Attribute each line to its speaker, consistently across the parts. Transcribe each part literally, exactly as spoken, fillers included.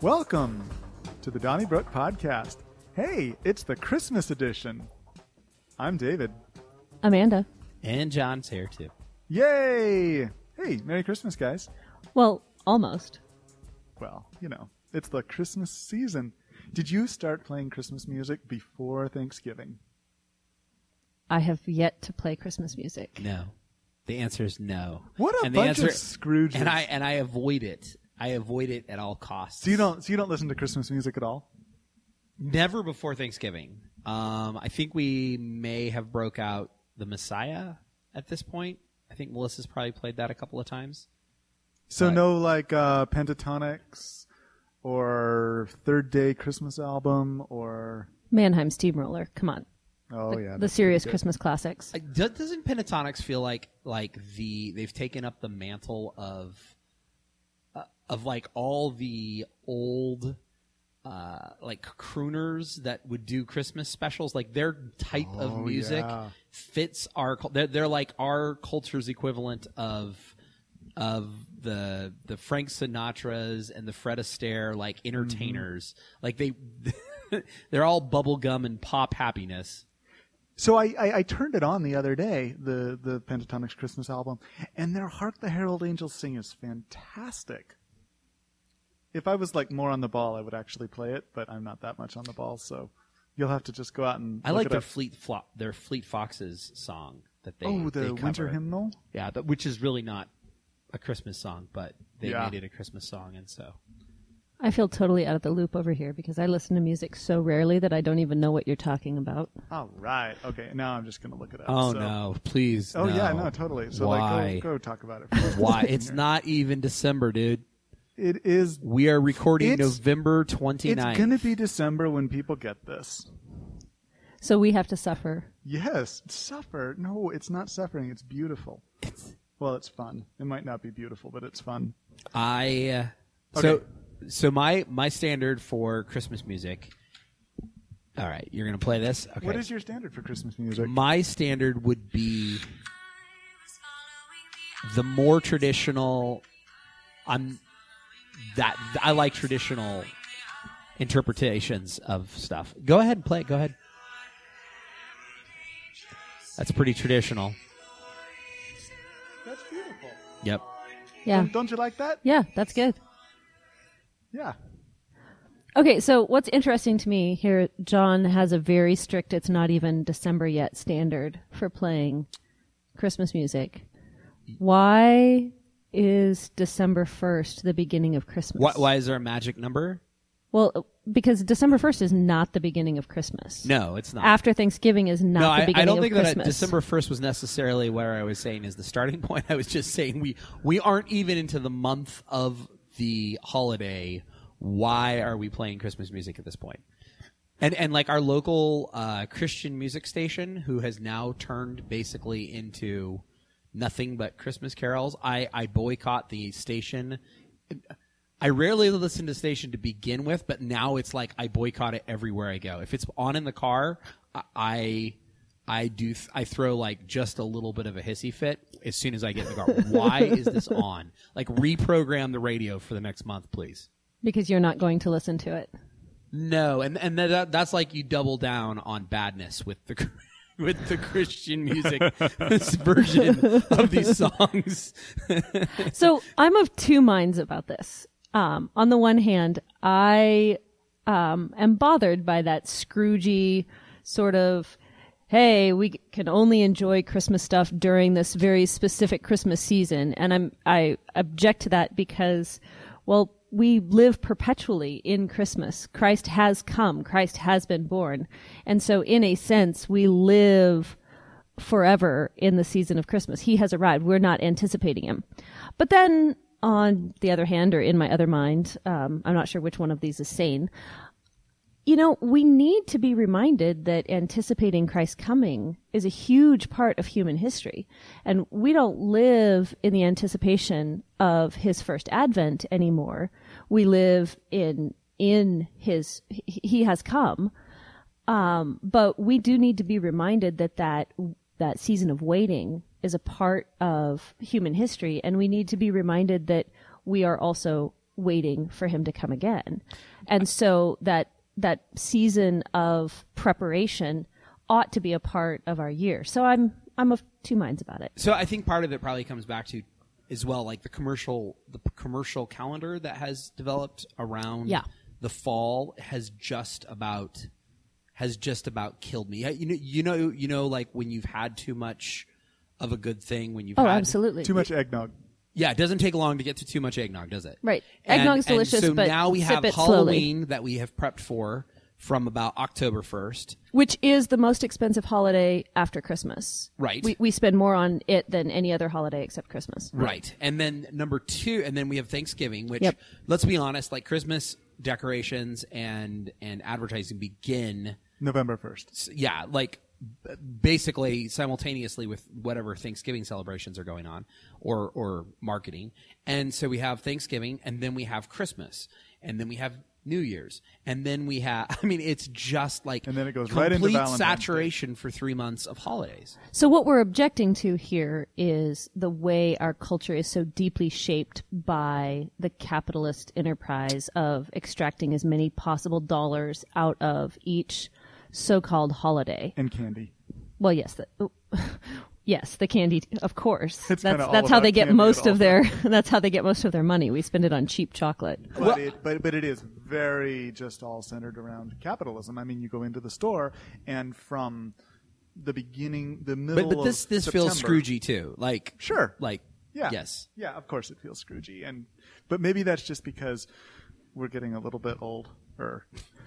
Speaker 1: Welcome to the Donnybrook Podcast. Hey, it's the Christmas edition. I'm David.
Speaker 2: Amanda.
Speaker 3: And John's here, too.
Speaker 1: Yay! Hey, Merry Christmas, guys.
Speaker 2: Well, almost.
Speaker 1: Well, you know, it's the Christmas season. Did you start playing Christmas music before Thanksgiving?
Speaker 2: I have yet to play Christmas music.
Speaker 3: No. The answer is no.
Speaker 1: What a
Speaker 3: and
Speaker 1: bunch
Speaker 3: answer,
Speaker 1: of Scrooges.
Speaker 3: And I and I avoid it. I avoid it at all costs.
Speaker 1: So you don't so you don't listen to Christmas music at all?
Speaker 3: Never before Thanksgiving. Um, I think we may have broke out The Messiah at this point. I think Melissa's probably played that a couple of times.
Speaker 1: So
Speaker 3: but,
Speaker 1: no like uh, Pentatonics or Third Day Christmas album or
Speaker 2: Mannheim Steamroller. Come on.
Speaker 1: Oh
Speaker 2: the,
Speaker 1: yeah.
Speaker 2: The serious Christmas classics.
Speaker 3: Uh, doesn't Pentatonics feel like like the they've taken up the mantle of uh, of like all the old uh, like crooners that would do Christmas specials? Like their type
Speaker 1: oh,
Speaker 3: of music
Speaker 1: yeah.
Speaker 3: fits our. They're, they're like our culture's equivalent of of the the Frank Sinatras and the Fred Astaire like entertainers. Mm-hmm. Like they they're all bubblegum and pop happiness.
Speaker 1: So I, I, I turned it on the other day, the, the Pentatonics Christmas album, and their Hark the Herald Angels Sing is fantastic. If I was like more on the ball, I would actually play it, but I'm not that much on the ball, so you'll have to just go out and
Speaker 3: I
Speaker 1: look
Speaker 3: like
Speaker 1: it
Speaker 3: their
Speaker 1: up.
Speaker 3: Fleet Flo- their Fleet Foxes song that they
Speaker 1: Oh,
Speaker 3: they
Speaker 1: the
Speaker 3: cover.
Speaker 1: winter hymnal?
Speaker 3: Yeah, but, which is really not a Christmas song, but they
Speaker 1: Yeah.
Speaker 3: made it a Christmas song, and so
Speaker 2: I feel totally out of the loop over here because I listen to music so rarely that I don't even know what you're talking about.
Speaker 1: All right. Okay, now I'm just going to look it up.
Speaker 3: Oh
Speaker 1: so.
Speaker 3: no, please.
Speaker 1: Oh
Speaker 3: no.
Speaker 1: yeah, no, totally. So
Speaker 3: Why?
Speaker 1: like, go, go talk about it.
Speaker 3: Why? It's not even December, dude.
Speaker 1: It is.
Speaker 3: We are recording
Speaker 1: It's-
Speaker 3: November
Speaker 1: It's
Speaker 3: twenty-ninth.
Speaker 1: going to be December when people get this.
Speaker 2: So we have to suffer.
Speaker 1: Yes, suffer. No, it's not suffering. It's beautiful.
Speaker 3: It's,
Speaker 1: Well, it's fun. It might not be beautiful, but it's fun.
Speaker 3: I uh,
Speaker 1: Okay.
Speaker 3: so so my my standard for Christmas music. All right, you're gonna play this. Okay.
Speaker 1: What is your standard for Christmas music?
Speaker 3: My standard would be the more traditional. I'm that I like traditional interpretations of stuff. Go ahead and play it. Go ahead. That's pretty traditional.
Speaker 1: That's beautiful.
Speaker 3: Yep.
Speaker 2: Yeah.
Speaker 1: Don't, don't you like that?
Speaker 2: Yeah, that's good.
Speaker 1: Yeah.
Speaker 2: Okay, so what's interesting to me here, John has a very strict, it's not even December yet standard for playing Christmas music. Why is December first the beginning of Christmas?
Speaker 3: Why, why is there a magic number?
Speaker 2: Well, because December first is not the beginning of Christmas.
Speaker 3: No, it's not.
Speaker 2: After Thanksgiving is not
Speaker 3: no,
Speaker 2: the
Speaker 3: I,
Speaker 2: beginning
Speaker 3: I don't
Speaker 2: of
Speaker 3: think
Speaker 2: Christmas.
Speaker 3: that December first was necessarily where I was saying is the starting point. I was just saying we, we aren't even into the month of the holiday. Why are we playing Christmas music at this point? And and like our local uh, Christian music station, who has now turned basically into nothing but Christmas carols, I, I boycott the station. I rarely listen to station to begin with, but now it's like I boycott it everywhere I go. If it's on in the car, I I do th- I throw like just a little bit of a hissy fit as soon as I get in the car. Why is this on? Like reprogram the radio for the next month, please.
Speaker 2: Because you're not going to listen to it.
Speaker 3: No, and and that, that's like you double down on badness with the with the Christian music version of these songs.
Speaker 2: So I'm of two minds about this. Um, on the one hand, I um, am bothered by that Scroogey sort of, hey, we can only enjoy Christmas stuff during this very specific Christmas season, and I'm I object to that because, well, we live perpetually in Christmas. Christ has come. Christ has been born, and so in a sense, we live forever in the season of Christmas. He has arrived. We're not anticipating him, but then. On the other hand, or in my other mind, um, I'm not sure which one of these is sane. You know, we need to be reminded that anticipating Christ's coming is a huge part of human history. And we don't live in the anticipation of his first advent anymore. We live in, in his, he has come. Um, but we do need to be reminded that that, that season of waiting is a part of human history, and we need to be reminded that we are also waiting for him to come again. And so that that season of preparation ought to be a part of our year. So I'm I'm of two minds about it.
Speaker 3: So I think part of it probably comes back to as well, like the commercial the commercial calendar that has developed around
Speaker 2: Yeah.
Speaker 3: the fall has just about has just about killed me. You know, you know, you know, like when you've had too much of a good thing, when you've
Speaker 2: Oh,
Speaker 3: had
Speaker 2: absolutely.
Speaker 1: Too much eggnog.
Speaker 3: Yeah, it doesn't take long to get to too much eggnog, does it?
Speaker 2: Right.
Speaker 3: And-
Speaker 2: Eggnog's
Speaker 3: and
Speaker 2: delicious,
Speaker 3: so
Speaker 2: but
Speaker 3: now we
Speaker 2: sip
Speaker 3: have
Speaker 2: it slowly.
Speaker 3: Halloween that we have prepped for from about October first.
Speaker 2: Which is the most expensive holiday after Christmas.
Speaker 3: Right.
Speaker 2: We we spend more on it than any other holiday except Christmas.
Speaker 3: Right. And then number two, and then we have Thanksgiving, which,
Speaker 2: Yep.
Speaker 3: let's be honest, like Christmas decorations and, and advertising begin,
Speaker 1: November first.
Speaker 3: s- yeah, like b- basically simultaneously with whatever Thanksgiving celebrations are going on or, or marketing. And so we have Thanksgiving, and then we have Christmas, and then we have New Year's, and then we have, I mean, it's just like
Speaker 1: And then it goes right into
Speaker 3: complete
Speaker 1: Valentine's Day.
Speaker 3: saturation for three months of holidays.
Speaker 2: So what we're objecting to here is the way our culture is so deeply shaped by the capitalist enterprise of extracting as many possible dollars out of each so-called holiday.
Speaker 1: And candy.
Speaker 2: Well, yes, the, yes, the candy, of course.
Speaker 1: It's
Speaker 2: that's
Speaker 1: kinda all
Speaker 2: that's how
Speaker 1: about
Speaker 2: they get
Speaker 1: candy
Speaker 2: most
Speaker 1: at
Speaker 2: of
Speaker 1: all
Speaker 2: their. That's how they get most of their money. We spend it on cheap chocolate.
Speaker 1: But, it, but but it is very just all centered around capitalism. I mean, you go into the store, and from the beginning, the middle
Speaker 3: But, but this,
Speaker 1: of
Speaker 3: this feels
Speaker 1: September-
Speaker 3: Scroogey too. Like,
Speaker 1: Sure.
Speaker 3: like,
Speaker 1: Yeah.
Speaker 3: yes.
Speaker 1: Yeah, of course it feels Scroogey, and but maybe that's just because we're getting a little bit old. Or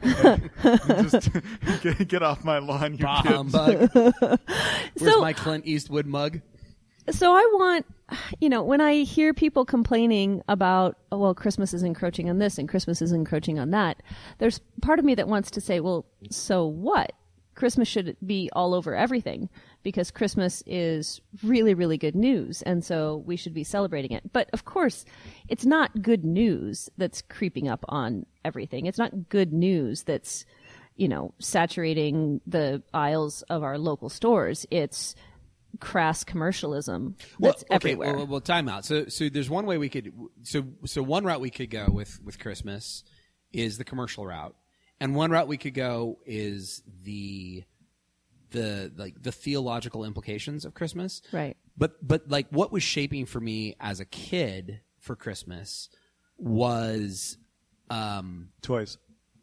Speaker 1: just get, get off my lawn, you
Speaker 3: Bah,
Speaker 1: kids.
Speaker 3: humbug. Where's
Speaker 2: So-
Speaker 3: my Clint Eastwood mug?
Speaker 2: So I want, you know, when I hear people complaining about, oh, well, Christmas is encroaching on this and Christmas is encroaching on that, there's part of me that wants to say, well, so what? Christmas should be all over everything because Christmas is really, really good news. And so we should be celebrating it. But of course, it's not good news that's creeping up on everything. It's not good news that's, you know, saturating the aisles of our local stores. It's crass commercialism that's
Speaker 3: well, okay,
Speaker 2: everywhere.
Speaker 3: Well, well, time out. So, so there's one way we could. So, so one route we could go with with Christmas is the commercial route, and one route we could go is the the like the theological implications of Christmas.
Speaker 2: Right.
Speaker 3: But but like what was shaping for me as a kid for Christmas was um
Speaker 1: Toys.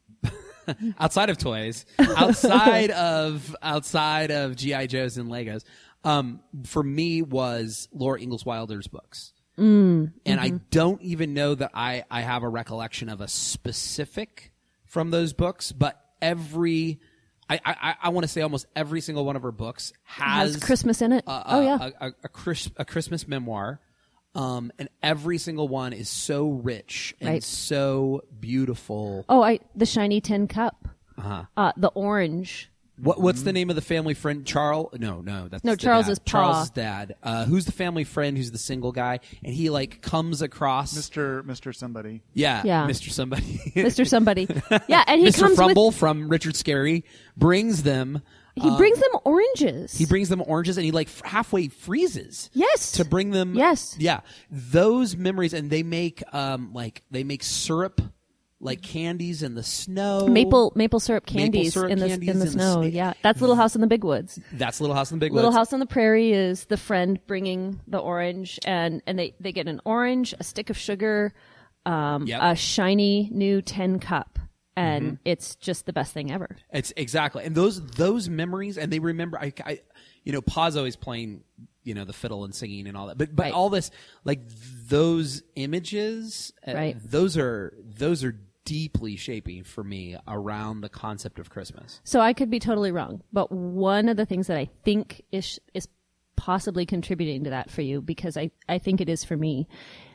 Speaker 3: outside of toys, outside of outside of G I Joes and Legos, um, for me was Laura Ingalls Wilder's books, mm, and mm-hmm. I don't even know that I I have a recollection of a specific from those books, but every I I, I want to say almost every single one of her books has,
Speaker 2: has Christmas in it.
Speaker 3: A, a,
Speaker 2: oh yeah,
Speaker 3: a, a, a, Chris, a Christmas memoir. Um, and every single one is so rich and
Speaker 2: Right.
Speaker 3: so beautiful.
Speaker 2: Oh, I the shiny tin cup.
Speaker 3: Uh-huh.
Speaker 2: Uh, the orange.
Speaker 3: What What's the name of the family friend? Charles? No, no, that's
Speaker 2: No,
Speaker 3: the
Speaker 2: Charles
Speaker 3: dad.
Speaker 2: is Pa.
Speaker 3: Charles' dad. Uh, who's the family friend? Who's the single guy? And he like comes across.
Speaker 1: Mister Mister Somebody.
Speaker 3: Yeah,
Speaker 2: Yeah.
Speaker 3: Mister Somebody.
Speaker 2: Mister Somebody. Yeah, and he
Speaker 3: Mister
Speaker 2: comes
Speaker 3: Frumble
Speaker 2: with.
Speaker 3: from Richard Scarry brings them.
Speaker 2: He brings them oranges.
Speaker 3: He brings them oranges, and he like f- halfway freezes.
Speaker 2: Yes.
Speaker 3: To bring them.
Speaker 2: Yes.
Speaker 3: Yeah, those memories, and they make um like they make syrup. Like candies in the snow,
Speaker 2: maple maple syrup candies
Speaker 3: syrup
Speaker 2: in the
Speaker 3: candies
Speaker 2: in the
Speaker 3: in the
Speaker 2: snow.
Speaker 3: s-
Speaker 2: yeah, that's Little House in the Big Woods.
Speaker 3: That's Little House in the Big
Speaker 2: Little
Speaker 3: Woods.
Speaker 2: House on the Prairie is the friend bringing the orange, and and they they get an orange, a stick of sugar, um,
Speaker 3: Yep.
Speaker 2: a shiny new tin cup, and
Speaker 3: Mm-hmm.
Speaker 2: it's just the best thing ever.
Speaker 3: It's exactly, and those those memories, and they remember. I, I you know, Pa's always playing, you know, the fiddle and singing and all that. But but
Speaker 2: Right.
Speaker 3: all this, like those images, uh,
Speaker 2: Right.
Speaker 3: those are those are deeply shaping for me around the concept of Christmas.
Speaker 2: So I could be totally wrong, but one of the things that I think is is possibly contributing to that for you, because I, I think it is for me,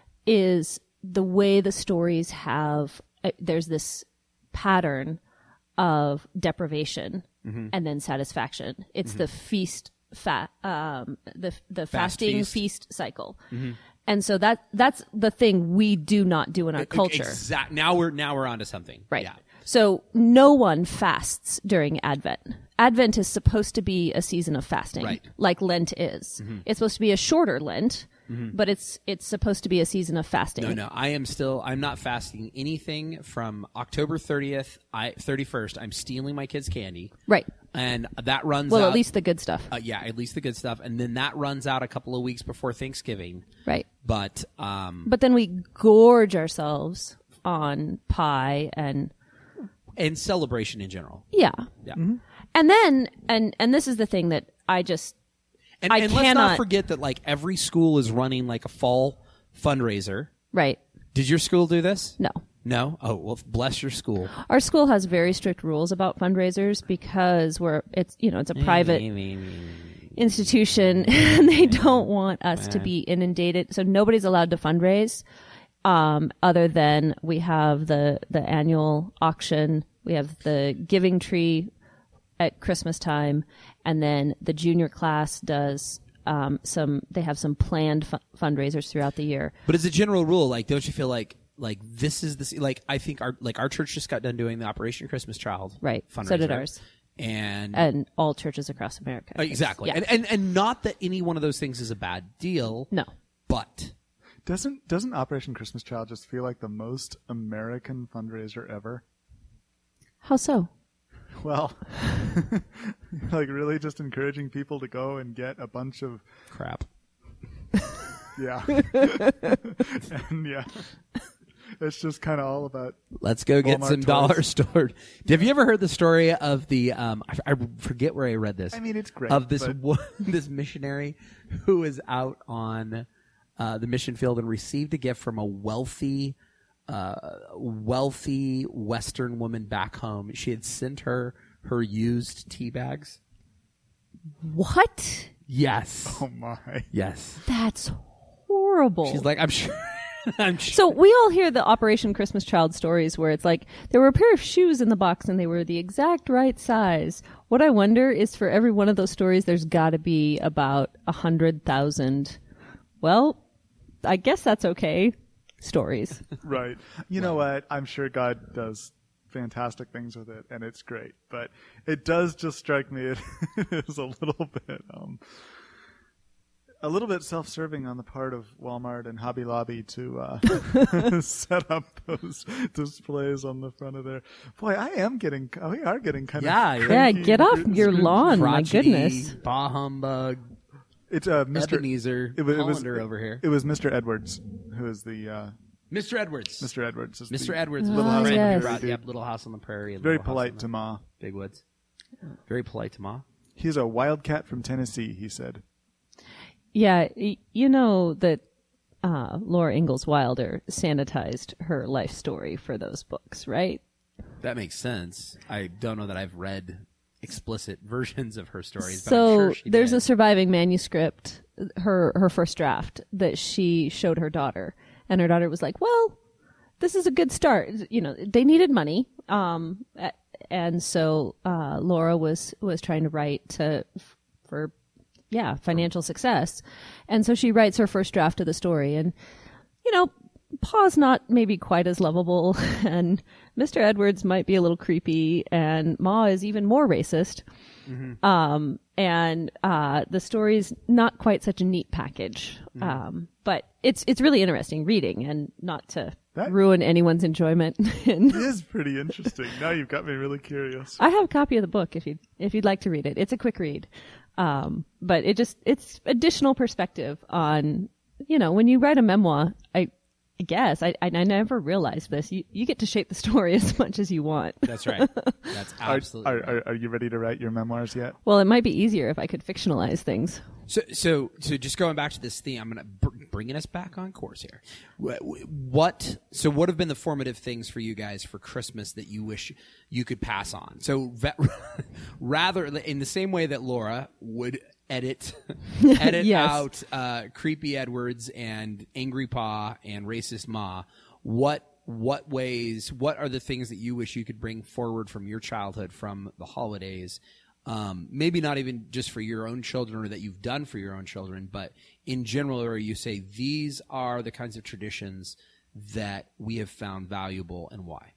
Speaker 2: is the way the stories have, uh, there's this pattern of deprivation
Speaker 3: Mm-hmm.
Speaker 2: and then satisfaction. It's the feast, fa- um, the the fasting
Speaker 3: feast.
Speaker 2: feast, cycle.
Speaker 3: Mm-hmm.
Speaker 2: And so that that's the thing we do not do in our culture.
Speaker 3: Exact. Now we're now we're onto something.
Speaker 2: Right.
Speaker 3: Yeah.
Speaker 2: So no one fasts during Advent. Advent is supposed to be a season of fasting,
Speaker 3: Right.
Speaker 2: like Lent is. It's supposed to be a shorter Lent but it's it's supposed to be a season of fasting.
Speaker 3: No, no, I am still. I'm not fasting anything from October thirtieth, I thirty-first. I'm stealing my kids' candy,
Speaker 2: Right.
Speaker 3: and that runs.
Speaker 2: Well,
Speaker 3: out,
Speaker 2: at least the good stuff.
Speaker 3: uh, yeah, at least the good stuff, and then that runs out a couple of weeks before Thanksgiving.
Speaker 2: Right.
Speaker 3: But um,
Speaker 2: But then we gorge ourselves on pie and
Speaker 3: and celebration in general.
Speaker 2: yeah.
Speaker 3: Yeah.
Speaker 2: And then and and this is the thing that I just
Speaker 3: And,
Speaker 2: I
Speaker 3: and let's
Speaker 2: cannot-
Speaker 3: not forget that like every school is running like a fall fundraiser.
Speaker 2: right.
Speaker 3: Did your school do this?
Speaker 2: No.
Speaker 3: No? Oh, well, bless your school.
Speaker 2: Our school has very strict rules about fundraisers because we're it's you know, it's a private institution and they don't want us to be inundated. So nobody's allowed to fundraise um, other than we have the, the annual auction. We have the giving tree at Christmas time. And then the junior class does um, some, they have some planned fu- fundraisers throughout the year.
Speaker 3: But as a general rule, like, don't you feel like like this is the like I think our like our church just got done doing the Operation Christmas Child
Speaker 2: Right.
Speaker 3: fundraiser.
Speaker 2: So did ours.
Speaker 3: And
Speaker 2: And all churches across America.
Speaker 3: Uh, exactly.
Speaker 2: Yeah.
Speaker 3: And, and and not that any one of those things is a bad deal.
Speaker 2: No.
Speaker 3: But
Speaker 1: Doesn't doesn't Operation Christmas Child just feel like the most American fundraiser ever?
Speaker 2: How so?
Speaker 1: Well, like really just encouraging people to go and get a bunch of
Speaker 3: crap.
Speaker 1: yeah, and yeah, it's just kind of all about.
Speaker 3: Let's go get
Speaker 1: Walmart
Speaker 3: some
Speaker 1: toys.
Speaker 3: dollar store. Have you ever heard the story of the? Um, I, I forget where I read this.
Speaker 1: I mean, it's great.
Speaker 3: Of this
Speaker 1: but
Speaker 3: wo- this missionary who was out on uh, the mission field and received a gift from a wealthy, uh, wealthy Western woman back home. She had sent her her used tea bags.
Speaker 2: What?
Speaker 3: Yes.
Speaker 1: oh my,
Speaker 3: Yes.
Speaker 2: That's horrible.
Speaker 3: She's like, I'm sure. I'm sure.
Speaker 2: So we all hear the Operation Christmas Child stories where it's like there were a pair of shoes in the box and they were the exact right size. What I wonder is for every one of those stories, there's got to be about a hundred thousand. Well, I guess that's okay. Stories.
Speaker 1: right? You know what? I'm sure God does fantastic things with it, and it's great. But it does just strike me it is a little bit, um, a little bit self-serving on the part of Walmart and Hobby Lobby to uh, set up those displays on the front of there. Boy, I am getting, we are getting kind
Speaker 3: Yeah,
Speaker 1: of
Speaker 3: yeah.
Speaker 2: Yeah,
Speaker 1: cranky
Speaker 2: get off
Speaker 1: and
Speaker 2: your
Speaker 1: screwed.
Speaker 2: lawn. My
Speaker 3: Crotchety,
Speaker 2: goodness.
Speaker 3: Bah humbug.
Speaker 1: It's uh, Mister
Speaker 3: Ebenezer.
Speaker 1: It, wa- it was
Speaker 3: Hollander over here.
Speaker 1: It was Mister Edwards who is the uh,
Speaker 3: Mister Edwards.
Speaker 1: Mister Edwards. Is
Speaker 3: Mister
Speaker 1: the,
Speaker 3: Edwards.
Speaker 1: Little
Speaker 2: Oh,
Speaker 1: House on the
Speaker 2: yes.
Speaker 1: Prairie
Speaker 3: Brought,
Speaker 1: dude.
Speaker 3: yep, Little House on the Prairie. and
Speaker 1: Very
Speaker 3: Little House
Speaker 1: polite
Speaker 3: on
Speaker 1: to
Speaker 3: the
Speaker 1: Ma.
Speaker 3: Big Woods. Very polite to Ma.
Speaker 1: He's a wildcat from Tennessee. He said.
Speaker 2: Yeah, y- you know that uh, Laura Ingalls Wilder sanitized her life story for those books, right?
Speaker 3: That makes sense. I don't know that I've read explicit versions of her stories, but
Speaker 2: So
Speaker 3: I'm sure she
Speaker 2: there's
Speaker 3: did.
Speaker 2: a surviving manuscript, her her first draft that she showed her daughter, and her daughter was like, "Well, this is a good start." You know, they needed money, um, a- and so uh, Laura was was trying to write to for yeah financial success, and so she writes her first draft of the story, and you know, Pa's not maybe quite as lovable, and Mister Edwards might be a little creepy, and Ma is even more racist. Um, and uh, the story's not quite such a neat package, um, but it's it's really interesting reading, and not to
Speaker 1: That-
Speaker 2: ruin anyone's enjoyment. And
Speaker 1: It is pretty interesting. Now you've got me really curious.
Speaker 2: I have a copy of the book if you if you'd like to read it. It's a quick read, um, but it just it's additional perspective on you know when you write a memoir. I, I guess I, I I never realized this. You you get to shape the story as much as you want.
Speaker 3: That's right. That's
Speaker 1: Are,
Speaker 3: absolutely.
Speaker 1: are,
Speaker 3: right.
Speaker 1: are, are you ready to write your memoirs yet?
Speaker 2: Well, it might be easier if I could fictionalize things.
Speaker 3: So, so, so, just going back to this theme, I'm going to br- bringing us back on course here. Wh- What? So, what have been the formative things for you guys for Christmas that you wish you could pass on? So, ve- rather in the same way that Laura would edit, edit
Speaker 2: Yes.
Speaker 3: out uh, creepy Edwards and angry Pa and racist Ma. What? What ways? What are the things that you wish you could bring forward from your childhood, from the holidays? Um, maybe not even just for your own children or that you've done for your own children, but in general, where you say these are the kinds of traditions that we have found valuable and why.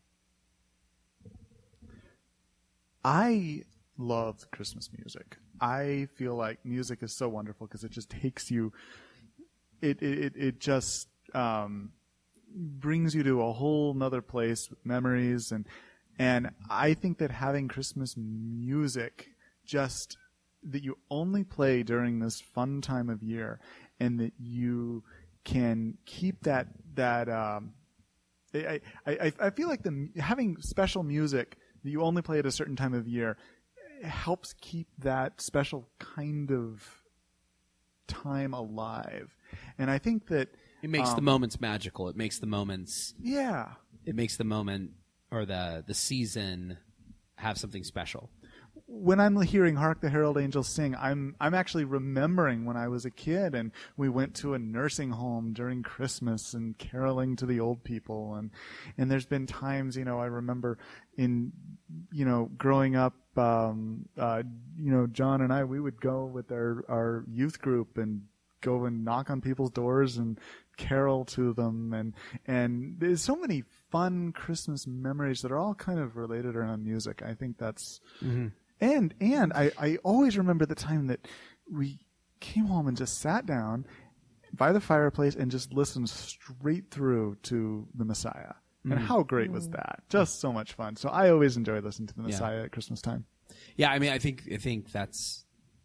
Speaker 1: I love Christmas music. I feel like music is so wonderful because it just takes you it it it just um, brings you to a whole nother place with memories, and and I think that having Christmas music just that you only play during this fun time of year, and that you can keep that that um, I, I I feel like the having special music that you only play at a certain time of year helps keep that special kind of time alive. And I think that
Speaker 3: it makes
Speaker 1: um,
Speaker 3: the moments magical. It makes the moments
Speaker 1: yeah.
Speaker 3: It makes the moment or the the season have something special.
Speaker 1: When I'm hearing "Hark the Herald Angels Sing," I'm I'm actually remembering when I was a kid and we went to a nursing home during Christmas and caroling to the old people, and and there's been times, you know, I remember in you know growing up, um, uh, you know, John and I, we would go with our our youth group and go and knock on people's doors and carol to them, and and there's so many fun Christmas memories that are all kind of related around music. I think that's. Mm-hmm. And and I, I always remember the time that we came home and just sat down by the fireplace and just listened straight through to the Messiah. Mm. And how great was that? Just so much fun. So I always enjoy listening to the Messiah yeah. at Christmas time.
Speaker 3: Yeah, I mean, I think I think that's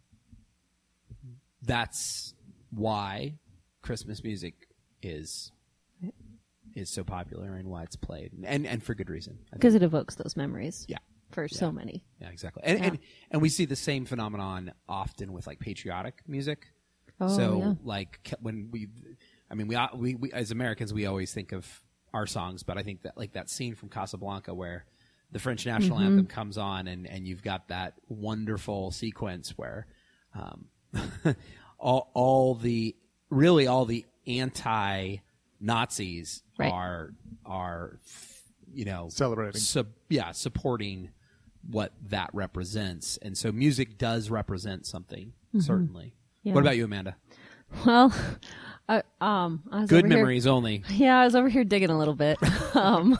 Speaker 3: that's why Christmas music is is so popular and why it's played, and and for good reason.
Speaker 2: Because it evokes those memories.
Speaker 3: Yeah.
Speaker 2: For
Speaker 3: yeah.
Speaker 2: so many.
Speaker 3: Yeah, exactly. And,
Speaker 2: yeah.
Speaker 3: and and we see the same phenomenon often with like patriotic music.
Speaker 2: Oh,
Speaker 3: so
Speaker 2: yeah.
Speaker 3: like when we, I mean, we, we we as Americans we always think of our songs, but I think that like that scene from Casablanca where the French national
Speaker 2: mm-hmm.
Speaker 3: anthem comes on, and, and you've got that wonderful sequence where um, all all the really all the anti-Nazis
Speaker 2: right.
Speaker 3: are are you know
Speaker 1: celebrating,
Speaker 3: sub, yeah, supporting what that represents, and so music does represent something. Mm-hmm. Certainly. Yeah. What about you, Amanda?
Speaker 2: Well, uh, um, I was
Speaker 3: good
Speaker 2: over
Speaker 3: memories
Speaker 2: here,
Speaker 3: only.
Speaker 2: Yeah, I was over here digging a little bit. um,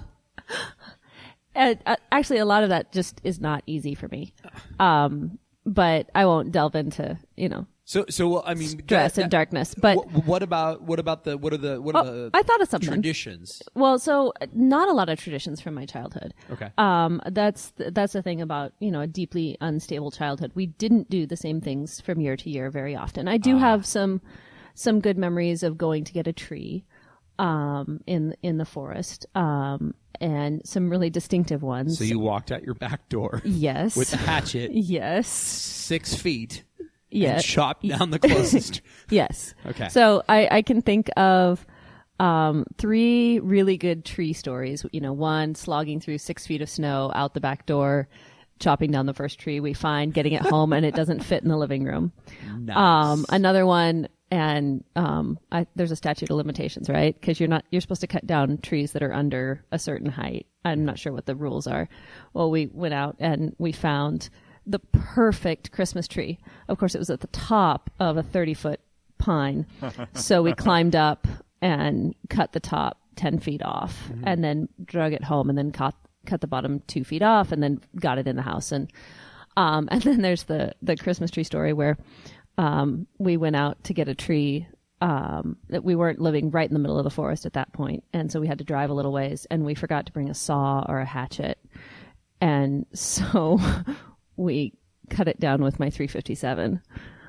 Speaker 2: and, uh, actually, a lot of that just is not easy for me. Um, but I won't delve into, you know.
Speaker 3: So, so well, I mean,
Speaker 2: stress that, and darkness. But
Speaker 3: what, what about what about the what are the what are
Speaker 2: oh,
Speaker 3: the
Speaker 2: I thought of something.
Speaker 3: traditions?
Speaker 2: Well, so not a lot of traditions from my childhood.
Speaker 3: Okay.
Speaker 2: Um, that's that's the thing about you know a deeply unstable childhood. We didn't do the same things from year to year very often. I do ah. have some some good memories of going to get a tree, um, in in the forest, um, and some really distinctive ones.
Speaker 3: So you walked out your back door.
Speaker 2: Yes.
Speaker 3: With a hatchet.
Speaker 2: Yes.
Speaker 3: Six feet.
Speaker 2: Yeah.
Speaker 3: And chop down the closest.
Speaker 2: Yes.
Speaker 3: Okay.
Speaker 2: So I, I can think of um, three really good tree stories. You know, one slogging through six feet of snow out the back door, chopping down the first tree we find, getting it home, and it doesn't fit in the living room.
Speaker 3: Nice.
Speaker 2: Um, another one, and um, I, there's a statute of limitations, right? Because you're not you're supposed to cut down trees that are under a certain height. I'm not sure what the rules are. Well, we went out and we found the perfect Christmas tree. Of course, it was at the top of a thirty-foot pine. So we climbed up and cut the top ten feet off, mm-hmm. and then drug it home, and then cut cut the bottom two feet off, and then got it in the house. And um, and then there's the the Christmas tree story where um, we went out to get a tree. Um, that we weren't living right in the middle of the forest at that point, and so we had to drive a little ways, and we forgot to bring a saw or a hatchet, and so. We cut it down with my three fifty-seven.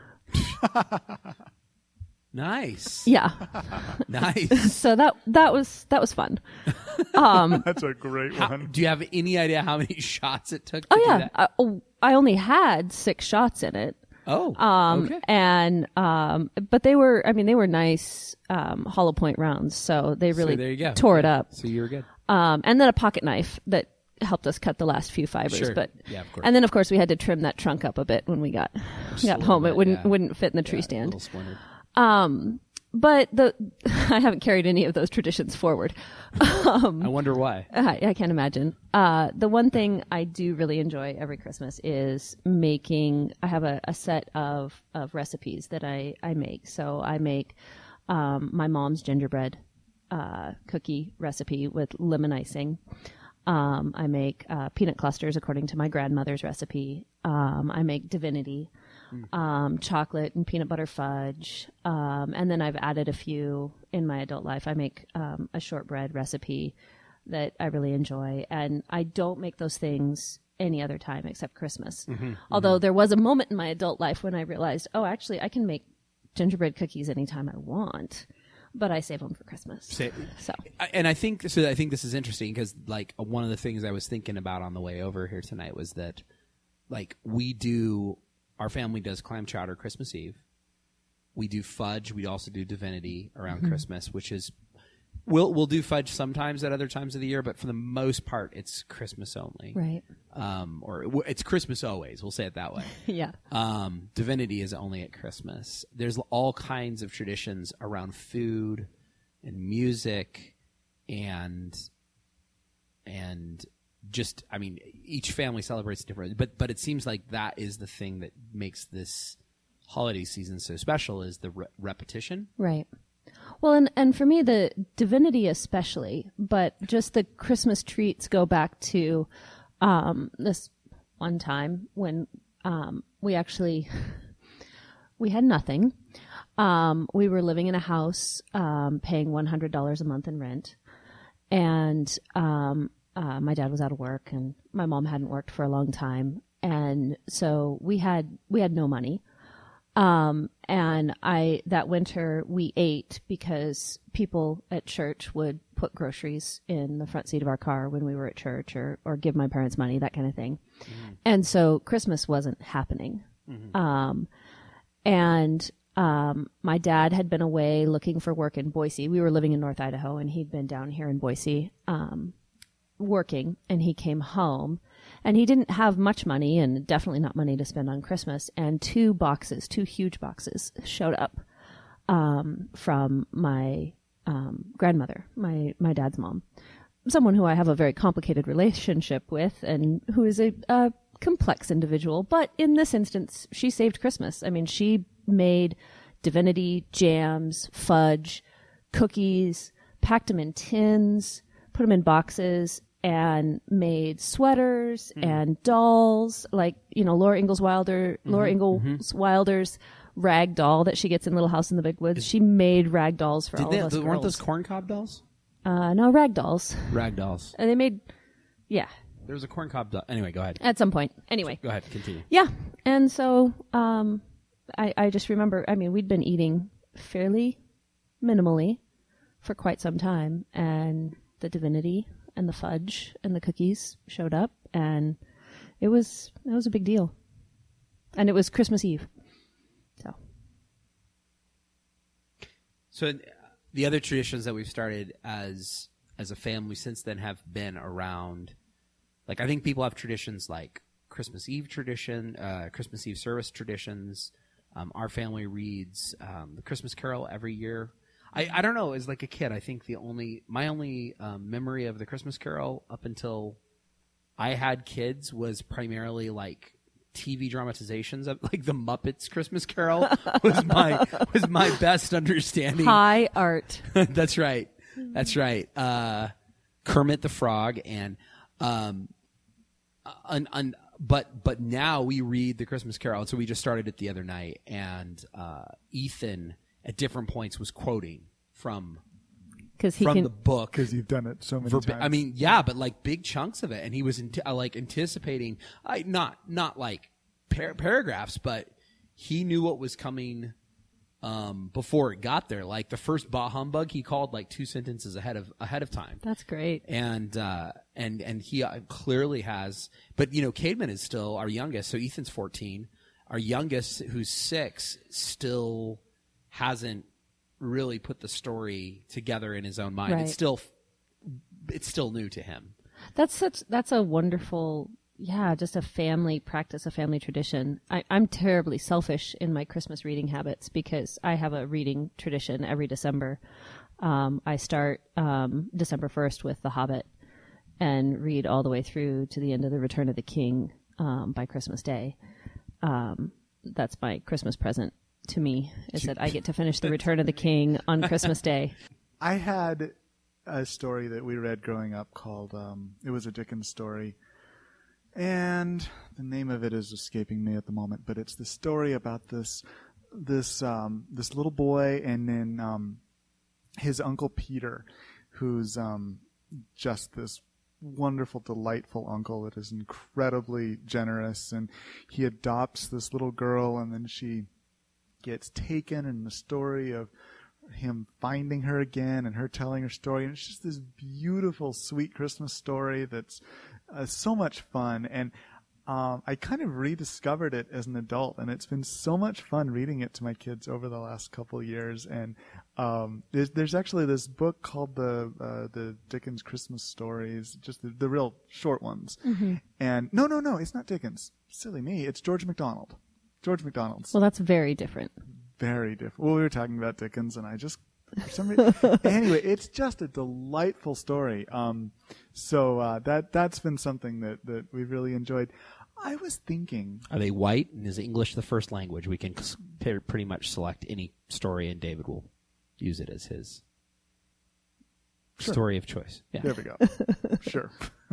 Speaker 3: Nice.
Speaker 2: Yeah.
Speaker 3: Nice.
Speaker 2: So that that was that was fun. Um,
Speaker 1: That's a great
Speaker 3: how,
Speaker 1: one.
Speaker 3: Do you have any idea how many shots it took to
Speaker 2: oh
Speaker 3: do
Speaker 2: yeah,
Speaker 3: that?
Speaker 2: I, oh, I only had six shots in it.
Speaker 3: Oh.
Speaker 2: Um,
Speaker 3: okay.
Speaker 2: And um, but they were, I mean, they were nice um, hollow point rounds, so they really
Speaker 3: so there you go.
Speaker 2: tore
Speaker 3: yeah.
Speaker 2: it up.
Speaker 3: So you were good.
Speaker 2: Um, and then a pocket knife that helped us cut the last few fibers.
Speaker 3: Sure.
Speaker 2: But
Speaker 3: yeah, of course.
Speaker 2: and then of course we had to trim that trunk up a bit when we got got home.
Speaker 3: Bit,
Speaker 2: it wouldn't
Speaker 3: yeah.
Speaker 2: wouldn't fit in the tree
Speaker 3: yeah,
Speaker 2: stand.
Speaker 3: A little splintered.
Speaker 2: Um, but the I haven't carried any of those traditions forward. Um,
Speaker 3: I wonder why.
Speaker 2: I, I can't imagine. Uh, the one thing I do really enjoy every Christmas is making. I have a, a set of of recipes that I I make. So I make um, my mom's gingerbread uh, cookie recipe with lemon icing. Um, I make uh, peanut clusters according to my grandmother's recipe. Um, I make divinity. mm. um, chocolate and peanut butter fudge. Um, and then I've added a few in my adult life. I make um, a shortbread recipe that I really enjoy. And I don't make those things any other time except Christmas. Mm-hmm, Although mm-hmm. there was a moment in my adult life when I realized, oh, actually, I can make gingerbread cookies anytime I want. But I save them for Christmas. Say, so,
Speaker 3: and I think so. I think this is interesting because, like, one of the things I was thinking about on the way over here tonight was that, like, we do our family does clam chowder Christmas Eve. We do fudge. We also do divinity around mm-hmm. Christmas, which is we'll we'll do fudge sometimes at other times of the year, but for the most part, it's Christmas only.
Speaker 2: Right.
Speaker 3: Um, or it's Christmas always. We'll say it that way.
Speaker 2: Yeah.
Speaker 3: Um, divinity is only at Christmas. There's all kinds of traditions around food and music and and just, I mean, each family celebrates different, but but it seems like that is the thing that makes this holiday season so special is the re- repetition.
Speaker 2: Right. Well, and, and for me, the divinity especially, but just the Christmas treats go back to um, this one time when um, we actually, we had nothing. Um, we were living in a house um, paying one hundred dollars a month in rent. And um, uh, my dad was out of work and my mom hadn't worked for a long time. And so we had we had no money. Um, and I, that winter we ate because people at church would put groceries in the front seat of our car when we were at church or, or give my parents money, that kind of thing. Mm-hmm. And so Christmas wasn't happening. Mm-hmm. Um, and, um, my dad had been away looking for work in Boise. We were living in North Idaho and he'd been down here in Boise, um, working, and he came home. And he didn't have much money and definitely not money to spend on Christmas. And two boxes, two huge boxes showed up um, from my um, grandmother, my, my dad's mom, someone who I have a very complicated relationship with and who is a, a complex individual. But in this instance, she saved Christmas. I mean, she made divinity, jams, fudge, cookies, packed them in tins, put them in boxes, and made sweaters mm. and dolls, like, you know, Laura Ingalls Wilder, mm-hmm. Laura Ingalls mm-hmm. Wilder's rag doll that she gets in Little House in the Big Woods. Is, she made rag dolls for all they, of us
Speaker 3: weren't
Speaker 2: girls.
Speaker 3: Those corncob dolls?
Speaker 2: Uh, no, rag dolls.
Speaker 3: Rag dolls.
Speaker 2: And they made, yeah.
Speaker 3: There was a corncob doll. Anyway, go ahead.
Speaker 2: At some point. Anyway.
Speaker 3: Go ahead, continue.
Speaker 2: Yeah. And so, um, I, I just remember, I mean, we'd been eating fairly minimally for quite some time, and the divinity and the fudge and the cookies showed up, and it was it was a big deal. And it was Christmas Eve. So
Speaker 3: So the other traditions that we've started as as a family since then have been around, like, I think people have traditions like Christmas Eve tradition, uh, Christmas Eve service traditions. Um, our family reads um, the Christmas Carol every year. I, I don't know. As like a kid, I think the only my only um, memory of the Christmas Carol up until I had kids was primarily like T V dramatizations of like the Muppets Christmas Carol was my was my best understanding.
Speaker 2: High art.
Speaker 3: That's right. That's right. Uh, Kermit the Frog and um, un, un, but but now we read the Christmas Carol, and so we just started it the other night, and uh, Ethan at different points was quoting from
Speaker 2: Cause he
Speaker 3: from
Speaker 2: can,
Speaker 3: the book
Speaker 1: because you've done it so many
Speaker 3: Verba-
Speaker 1: times.
Speaker 3: I mean, yeah, but like big chunks of it, and he was ant- uh, like anticipating, uh, not not like par- paragraphs, but he knew what was coming um, before it got there. Like the first bah humbug, he called like two sentences ahead of ahead of time.
Speaker 2: That's great.
Speaker 3: And uh, and and he uh, clearly has, but you know, Cademan is still our youngest, so Ethan's fourteen. Our youngest, who's six, still hasn't really put the story together in his own mind.
Speaker 2: Right.
Speaker 3: It's still, it's still new to him.
Speaker 2: That's such, that's a wonderful, yeah, just a family practice, a family tradition. I, I'm terribly selfish in my Christmas reading habits because I have a reading tradition every December. Um, I start, um, December first with The Hobbit and read all the way through to the end of The Return of the King, um, by Christmas Day. Um, that's my Christmas present to me, is that I get to finish The Return of the King on Christmas Day.
Speaker 1: I had a story that we read growing up called, um, it was a Dickens story, and the name of it is escaping me at the moment, but it's the story about this this um, this little boy and then um, his uncle Peter, who's um, just this wonderful, delightful uncle that is incredibly generous, and he adopts this little girl, and then she gets taken, and the story of him finding her again and her telling her story, and it's just this beautiful, sweet Christmas story that's uh, so much fun. And um, I kind of rediscovered it as an adult, and it's been so much fun reading it to my kids over the last couple of years. And um, there's, there's actually this book called the uh, the Dickens Christmas Stories, just the, the real short ones.
Speaker 2: Mm-hmm.
Speaker 1: And no, no, no, it's not Dickens. Silly me, it's George MacDonald. George MacDonald's.
Speaker 2: Well, that's very different.
Speaker 1: Very different. Well, we were talking about Dickens, and I just for some reason. Anyway, it's just a delightful story. Um, so uh, that that's been something that that we've really enjoyed. I was thinking,
Speaker 3: Are they white? And is English the first language? We can s- p- pretty much select any story, and David will use it as his
Speaker 1: Sure.
Speaker 3: story of choice. Yeah.
Speaker 1: there we go. Sure.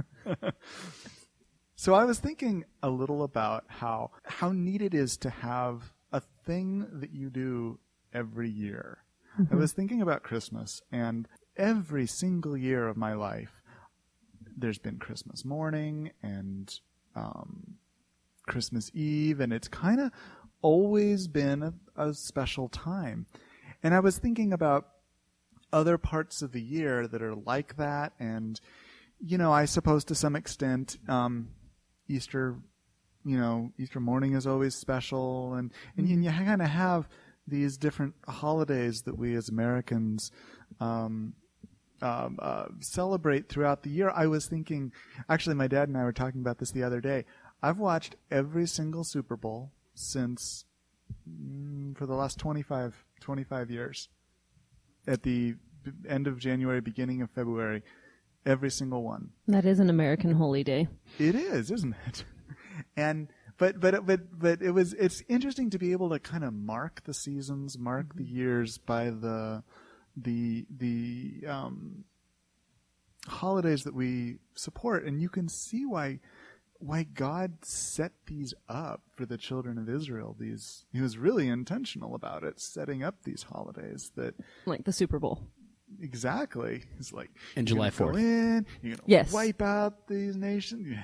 Speaker 1: So I was thinking a little about how how neat it is to have a thing that you do every year. I was thinking about Christmas, and every single year of my life, there's been Christmas morning and um, Christmas Eve, and it's kind of always been a, a special time. And I was thinking about other parts of the year that are like that, and, you know, I suppose to some extent, um, Easter, you know, Easter morning is always special, and, and you kind of have these different holidays that we as Americans um, um, uh, celebrate throughout the year. I was thinking, actually, my dad and I were talking about this the other day. I've watched every single Super Bowl since mm, for the last twenty-five, twenty-five years. At the b- end of January, beginning of February, every single one.
Speaker 2: That is an American holy day.
Speaker 1: It is, isn't it? And but but but but it was it's interesting to be able to kind of mark the seasons, mark the years by the the the um, holidays that we support, and you can see why why God set these up for the children of Israel. These he was really intentional about it, setting up these holidays that
Speaker 2: Like the Super Bowl.
Speaker 1: exactly. It's like
Speaker 3: And
Speaker 1: you're
Speaker 3: July
Speaker 1: gonna go
Speaker 3: fourth.
Speaker 1: in, you're gonna
Speaker 2: Yes.
Speaker 1: wipe out these nations. Yeah.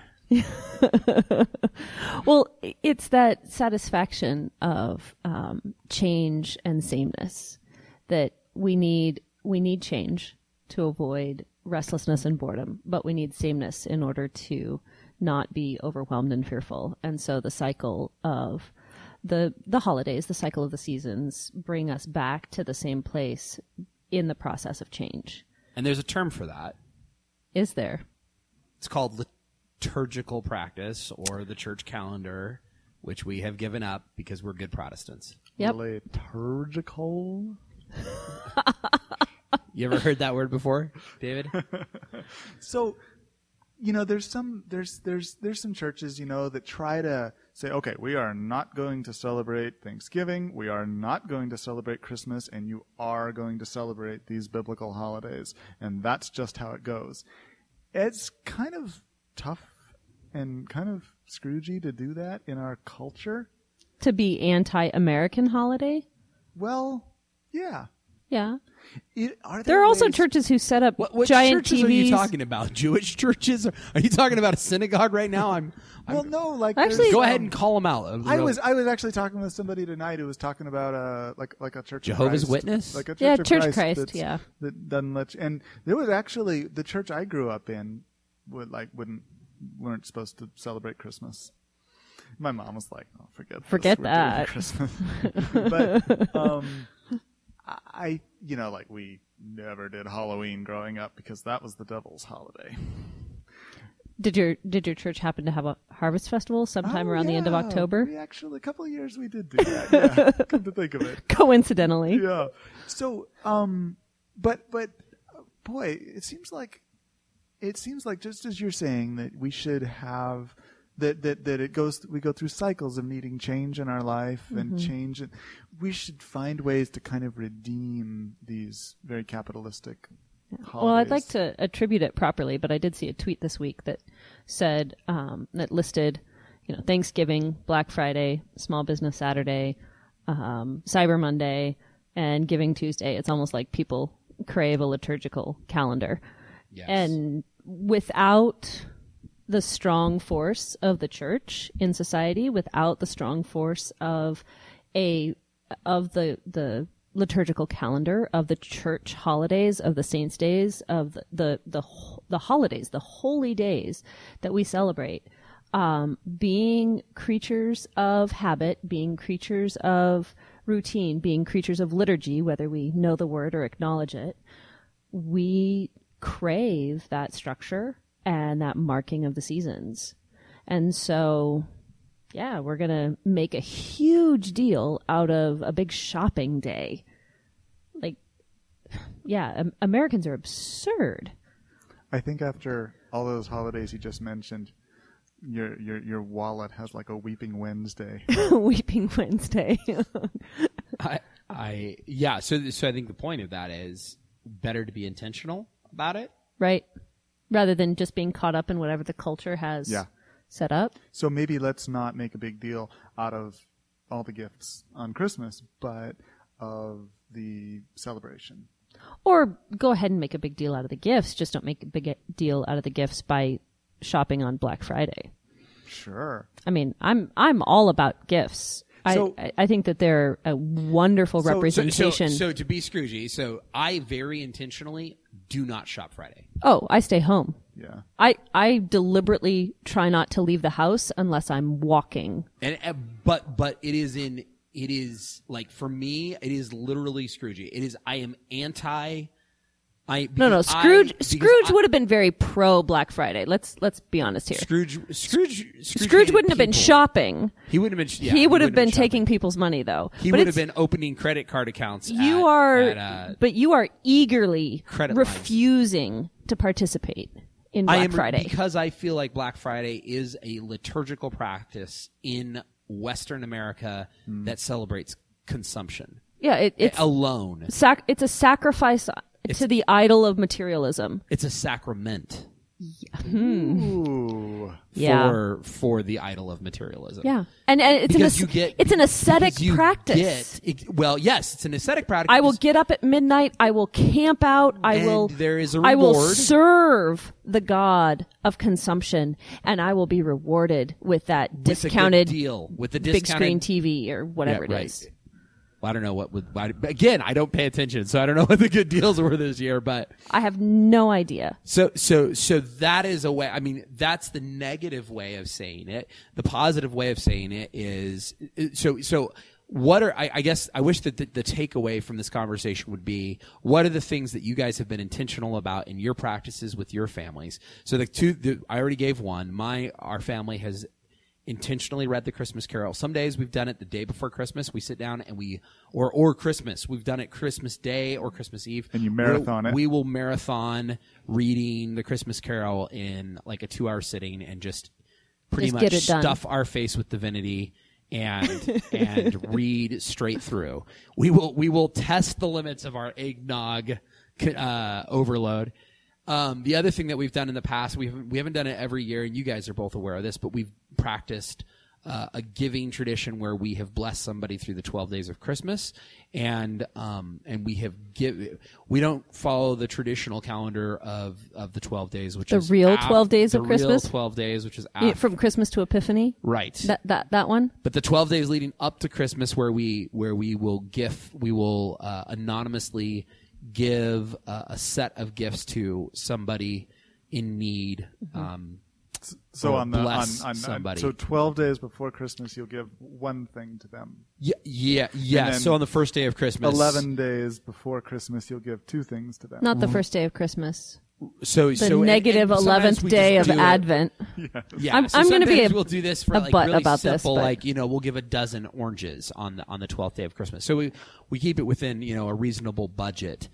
Speaker 2: Well, it's that satisfaction of um, change and sameness that we need. We need change to avoid restlessness and boredom, but we need sameness in order to not be overwhelmed and fearful. And so the cycle of the the holidays, the cycle of the seasons, bring us back to the same place in the process of change.
Speaker 3: And there's a term for that.
Speaker 2: Is there?
Speaker 3: It's called liturgical practice or the church calendar, which we have given up because we're good Protestants.
Speaker 2: Yep.
Speaker 1: Liturgical.
Speaker 3: You ever heard that word before, David?
Speaker 1: So, you know, there's some there's there's there's some churches, you know, that try to say, okay, we are not going to celebrate Thanksgiving, we are not going to celebrate Christmas, and you are going to celebrate these biblical holidays, and that's just how it goes. It's kind of tough and kind of Scroogey to do that in our culture.
Speaker 2: To be anti-American holiday?
Speaker 1: Well, yeah.
Speaker 2: Yeah.
Speaker 1: It, are
Speaker 2: There are also
Speaker 1: ways-
Speaker 2: churches who set up
Speaker 3: What, what
Speaker 2: giant
Speaker 3: churches
Speaker 2: T Vs.
Speaker 3: are you talking about? Jewish churches? Are you talking about a synagogue right now? I'm. I'm
Speaker 1: Well, no, like
Speaker 2: Actually-
Speaker 1: there's,
Speaker 3: go
Speaker 1: um,
Speaker 3: ahead and call them out.
Speaker 1: I was I was actually talking with somebody tonight who was talking about uh like like a church
Speaker 3: Jehovah's
Speaker 1: of Christ,
Speaker 3: Witness?
Speaker 1: like a church
Speaker 2: Yeah,
Speaker 1: of
Speaker 2: Church
Speaker 1: Christ,
Speaker 2: Christ,
Speaker 1: that's-
Speaker 2: yeah.
Speaker 1: that doesn't let you, and there was actually the church I grew up in would like wouldn't weren't supposed to celebrate Christmas. My mom was like, "Oh, forget this.
Speaker 2: Forget
Speaker 1: We're doing
Speaker 2: that."
Speaker 1: Christmas." But um, I you know like we never did Halloween growing up because that was the devil's holiday.
Speaker 2: Did your did your church happen to have a harvest festival sometime
Speaker 1: Oh,
Speaker 2: around the end of
Speaker 1: yeah.
Speaker 2: October?
Speaker 1: We actually, a couple of years we did do that. Yeah, come to think of it.
Speaker 2: Coincidentally.
Speaker 1: Yeah. So, um, but but uh, boy, it seems like it seems like just as you're saying that we should have that that that it goes we go through cycles of needing change in our life and change, and we should find ways to kind of redeem these very capitalistic
Speaker 2: Well, I'd like
Speaker 1: holidays.
Speaker 2: to attribute it properly, but I did see a tweet this week that said um, that listed, you know, Thanksgiving, Black Friday, Small Business Saturday, um, Cyber Monday, and Giving Tuesday. It's almost like people crave a liturgical calendar,
Speaker 3: Yes.
Speaker 2: and without the strong force of the church in society, without the strong force of a of the the liturgical calendar of the church holidays, of the saints' days, of the the the, the holidays, the holy days that we celebrate, um, being creatures of habit, being creatures of routine, being creatures of liturgy, whether we know the word or acknowledge it, we crave that structure and that marking of the seasons. And so, yeah, we're going to make a huge deal out of a big shopping day. Like, yeah, um, Americans are absurd.
Speaker 1: I think after all those holidays you just mentioned, your your your wallet has like a Weeping Wednesday.
Speaker 2: Weeping Wednesday.
Speaker 3: I, I, yeah. So, so I think the point of that is better to be intentional about it.
Speaker 2: Right. Rather than just being caught up in whatever the culture has
Speaker 1: Yeah.
Speaker 2: set up.
Speaker 1: So maybe let's not make a big deal out of all the gifts on Christmas, but of the celebration.
Speaker 2: Or go ahead and make a big deal out of the gifts. Just don't make a big deal out of the gifts by shopping on Black Friday.
Speaker 1: Sure.
Speaker 2: I mean, I'm I'm all about gifts.
Speaker 3: So-
Speaker 2: I, I think that they're a wonderful
Speaker 3: So- so-
Speaker 2: representation.
Speaker 3: So, so to be Scroogey, so I very intentionally do not shop Friday.
Speaker 2: Oh, I stay home.
Speaker 1: Yeah.
Speaker 2: I, I deliberately try not to leave the house unless I'm walking.
Speaker 3: And uh, but but it is in it is like for me it is literally Scroogey. It is I am anti. I
Speaker 2: No, no,
Speaker 3: because I-
Speaker 2: Scrooge.
Speaker 3: because
Speaker 2: Scrooge
Speaker 3: I-
Speaker 2: would have been very pro Black Friday. Let's let's be honest here.
Speaker 3: Scrooge Scrooge Scrooge,
Speaker 2: Scrooge
Speaker 3: hated
Speaker 2: wouldn't have been
Speaker 3: people.
Speaker 2: shopping.
Speaker 3: He wouldn't have been. Yeah,
Speaker 2: he would have
Speaker 3: wouldn't
Speaker 2: been
Speaker 3: shopping.
Speaker 2: taking people's money, though.
Speaker 3: He
Speaker 2: But
Speaker 3: would have
Speaker 2: it's-
Speaker 3: been opening credit card accounts.
Speaker 2: You
Speaker 3: at-
Speaker 2: are,
Speaker 3: at, uh,
Speaker 2: but you are eagerly
Speaker 3: credit lines.
Speaker 2: refusing to participate in
Speaker 3: I
Speaker 2: Black
Speaker 3: am
Speaker 2: Friday.
Speaker 3: because I feel like Black Friday is a liturgical practice in Western America that celebrates consumption
Speaker 2: Yeah, it, it's
Speaker 3: alone.
Speaker 2: sac- It's a sacrifice
Speaker 3: It's-
Speaker 2: to the idol of materialism.
Speaker 3: It's a sacrament
Speaker 1: Ooh.
Speaker 2: Yeah.
Speaker 3: for for the idol of materialism.
Speaker 2: Yeah, and, and it's
Speaker 3: Because
Speaker 2: an
Speaker 3: you get
Speaker 2: it's an ascetic
Speaker 3: because you
Speaker 2: practice.
Speaker 3: get- it- well, yes, it's an ascetic practice.
Speaker 2: I will get up at midnight. I will camp out. I
Speaker 3: And
Speaker 2: will.
Speaker 3: there is a
Speaker 2: I will
Speaker 3: reward.
Speaker 2: serve the god of consumption, and I will be rewarded with that
Speaker 3: with a good
Speaker 2: discounted
Speaker 3: deal with the
Speaker 2: big screen
Speaker 3: discounted
Speaker 2: T V or whatever
Speaker 3: Yeah,
Speaker 2: it
Speaker 3: right.
Speaker 2: is.
Speaker 3: Well, I don't know what would. I, again, I don't pay attention, so I don't know what the good deals were this year. But
Speaker 2: I have no idea.
Speaker 3: so, so, so that is a way. I mean, that's the negative way of saying it. The positive way of saying it is so. So, what are? I, I guess I wish that the, the takeaway from this conversation would be: what are the things that you guys have been intentional about in your practices with your families? So, the two. The, I already gave one. My our family has intentionally read the Christmas Carol. Some days we've done it the day before Christmas. We sit down and we, or or Christmas. We've done it Christmas Day or Christmas Eve.
Speaker 1: And you marathon
Speaker 3: We'll-
Speaker 1: it.
Speaker 3: We will marathon reading the Christmas Carol in like a two-hour sitting and just pretty
Speaker 2: Just
Speaker 3: much
Speaker 2: get it done.
Speaker 3: stuff our face with divinity and and read straight through. We will we will test the limits of our eggnog uh, overload. Um, the other thing that we've done in the past, we haven't, we haven't done it every year, and you guys are both aware of this, but we've practiced uh, a giving tradition where we have blessed somebody through the twelve days of Christmas, and um, and we have give. We don't follow the traditional calendar of, of the twelve days, which
Speaker 2: The
Speaker 3: is
Speaker 2: real
Speaker 3: af-
Speaker 2: twelve days
Speaker 3: the
Speaker 2: of
Speaker 3: real
Speaker 2: Christmas?
Speaker 3: twelve days, which is
Speaker 2: Yeah,
Speaker 3: after,
Speaker 2: From Christmas to Epiphany.
Speaker 3: right.
Speaker 2: That that that one.
Speaker 3: But the twelve days leading up to Christmas, where we where we will gift, we will uh, anonymously give uh, a set of gifts to somebody in need. Um,
Speaker 1: So
Speaker 3: Or
Speaker 1: on the on,
Speaker 3: bless
Speaker 1: on, on
Speaker 3: somebody.
Speaker 1: so twelve days before Christmas, you'll give one thing to them.
Speaker 3: yeah, yeah, yeah.
Speaker 1: then
Speaker 3: So on the first day of Christmas,
Speaker 1: Eleven days before Christmas, you'll give two things to them.
Speaker 2: Not the first day of Christmas.
Speaker 3: So
Speaker 2: The
Speaker 3: so and-
Speaker 2: negative
Speaker 3: and sometimes
Speaker 2: eleventh
Speaker 3: we
Speaker 2: day of
Speaker 3: just do it-
Speaker 2: Advent.
Speaker 3: Yeah,
Speaker 2: I'm-
Speaker 3: so
Speaker 2: I'm gonna be
Speaker 3: sometimes
Speaker 2: a-
Speaker 3: we'll do this for
Speaker 2: a
Speaker 3: like
Speaker 2: butt
Speaker 3: really
Speaker 2: about this,
Speaker 3: simple,
Speaker 2: but-
Speaker 3: like you know, we'll give a dozen oranges on the on the twelfth day of Christmas. So we we keep it within you know a reasonable budget,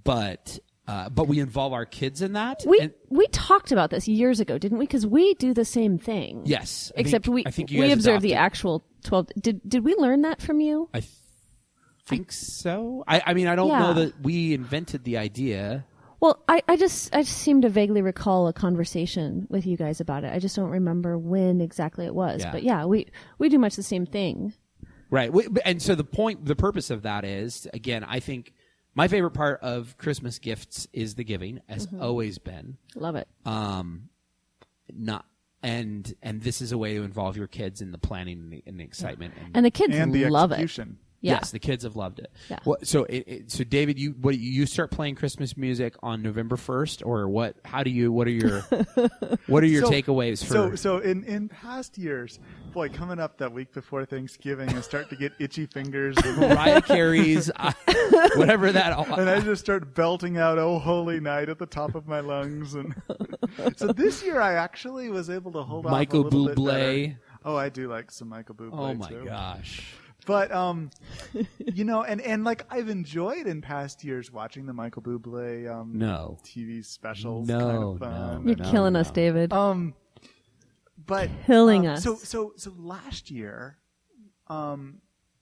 Speaker 3: but uh, but we involve our kids in that.
Speaker 2: We
Speaker 3: and,
Speaker 2: we talked about this years ago, didn't we? Because we do the same thing.
Speaker 3: yes, I
Speaker 2: Except
Speaker 3: think-
Speaker 2: we
Speaker 3: I think you
Speaker 2: we
Speaker 3: guys
Speaker 2: observe the
Speaker 3: adopted-
Speaker 2: actual twelve. Did did we learn that from you?
Speaker 3: I th- think so. I, I mean, I don't
Speaker 2: Yeah.
Speaker 3: know that we invented the idea.
Speaker 2: Well, I, I just I just seem to vaguely recall a conversation with you guys about it. I just don't remember when exactly it was.
Speaker 3: Yeah.
Speaker 2: But yeah, we, we do much the same thing.
Speaker 3: Right. We- And so the point, the purpose of that is, again, I think my favorite part of Christmas gifts is the giving, as
Speaker 2: Mm-hmm.
Speaker 3: always been.
Speaker 2: Love it.
Speaker 3: Um, not and and this is a way to involve your kids in the planning and the, and the excitement. And,
Speaker 2: And the kids
Speaker 1: and the
Speaker 2: love it.
Speaker 1: execution.
Speaker 2: Yeah.
Speaker 3: Yes, the kids have loved it.
Speaker 2: Yeah.
Speaker 3: What, so, it, it, so David, you what you start playing Christmas music on November first, or what? How do you? What are your what are your
Speaker 1: So-
Speaker 3: takeaways for?
Speaker 1: So, so in, in past years, boy, coming up that week before Thanksgiving, I start to get itchy fingers, and,
Speaker 3: Mariah Carey's, I, whatever that.
Speaker 1: and I just start belting out "Oh Holy Night" at the top of my lungs. And so this year, I actually was able to hold
Speaker 3: Michael
Speaker 1: off a little bit
Speaker 3: Bublé.
Speaker 1: better. Oh, I do like some Michael Bublé.
Speaker 3: Oh my
Speaker 1: too.
Speaker 3: gosh.
Speaker 1: But um, you know, and, and like I've enjoyed in past years watching the Michael Bublé um
Speaker 3: No.
Speaker 1: T V specials.
Speaker 3: No,
Speaker 1: kind of fun.
Speaker 3: no.
Speaker 2: You're killing us, David.
Speaker 1: Um, but
Speaker 2: Killing
Speaker 1: um,
Speaker 2: us.
Speaker 1: So so so last year, um,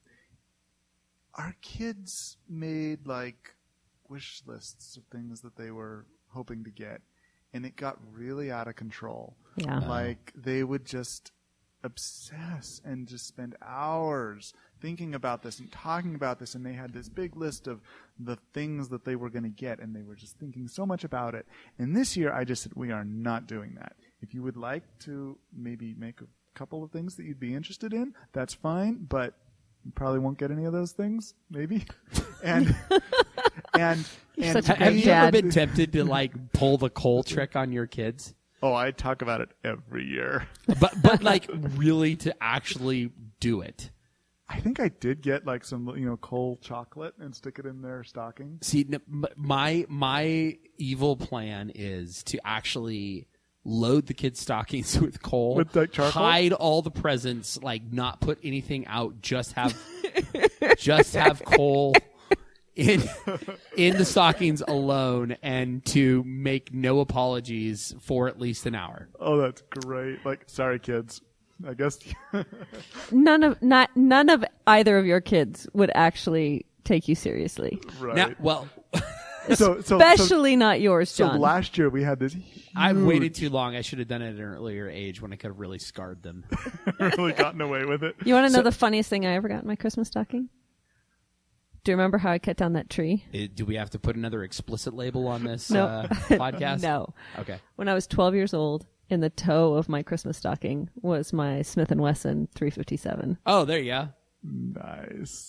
Speaker 1: our kids made like wish lists of things that they were hoping to get, and it got really out of control.
Speaker 2: Yeah.
Speaker 1: Like they would just obsess and just spend hours thinking about this and talking about this, and they had this big list of the things that they were going to get, and they were just thinking so much about it. And this year I just said, we are not doing that. If you would like to maybe make a couple of things that you'd be interested in, that's fine, but you probably won't get any of those things, maybe. and and
Speaker 2: You're
Speaker 1: and
Speaker 2: such a
Speaker 3: Have
Speaker 2: great
Speaker 3: you ever
Speaker 2: dad.
Speaker 3: been tempted to like pull the Cole trick on your kids?
Speaker 1: oh, I talk about it every year.
Speaker 3: But but like really to actually do it.
Speaker 1: I think I did get like some, you know, Cole chocolate and stick it in their stocking.
Speaker 3: See, n- m- my my evil plan is to actually load the kids' stockings with coal,
Speaker 1: With, like, charcoal?
Speaker 3: hide all the presents, like not put anything out, just have just have coal in in the stockings alone, and to make no apologies for at least an hour.
Speaker 1: Oh, that's great. Like, sorry, kids. I guess.
Speaker 2: None of not none of either of your kids would actually take you seriously.
Speaker 1: right.
Speaker 3: Now, well,
Speaker 1: so, so,
Speaker 2: Especially not yours,
Speaker 1: so, so
Speaker 2: John.
Speaker 1: last year we had this huge,
Speaker 3: I've waited too long. I should have done it at an earlier age when I could have really scarred them.
Speaker 1: really gotten away with it.
Speaker 2: You want to know
Speaker 3: So-
Speaker 2: the funniest thing I ever got in my Christmas stocking? Do you remember how I cut down that tree?
Speaker 3: Uh, Do we have to put another explicit label on this
Speaker 2: No.
Speaker 3: uh, podcast?
Speaker 2: No.
Speaker 3: Okay.
Speaker 2: When I was twelve years old, in the toe of my Christmas stocking was my Smith and Wesson three fifty-seven.
Speaker 3: Oh, there you go.
Speaker 1: Nice.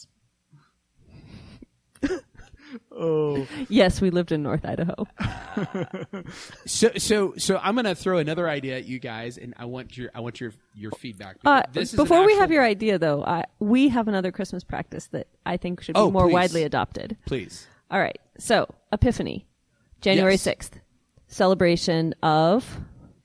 Speaker 1: oh,
Speaker 2: Yes, we lived in North Idaho.
Speaker 3: So, so, so I'm gonna throw another idea at you guys, and I want your, I want your, your feedback.
Speaker 2: Uh,
Speaker 3: This is an
Speaker 2: before we
Speaker 3: actual-
Speaker 2: have your idea, though, I, we have another Christmas practice that I think should be
Speaker 3: Oh,
Speaker 2: more
Speaker 3: please.
Speaker 2: widely adopted.
Speaker 3: please.
Speaker 2: All right. So, Epiphany, January
Speaker 3: Yes.
Speaker 2: sixth. Celebration of.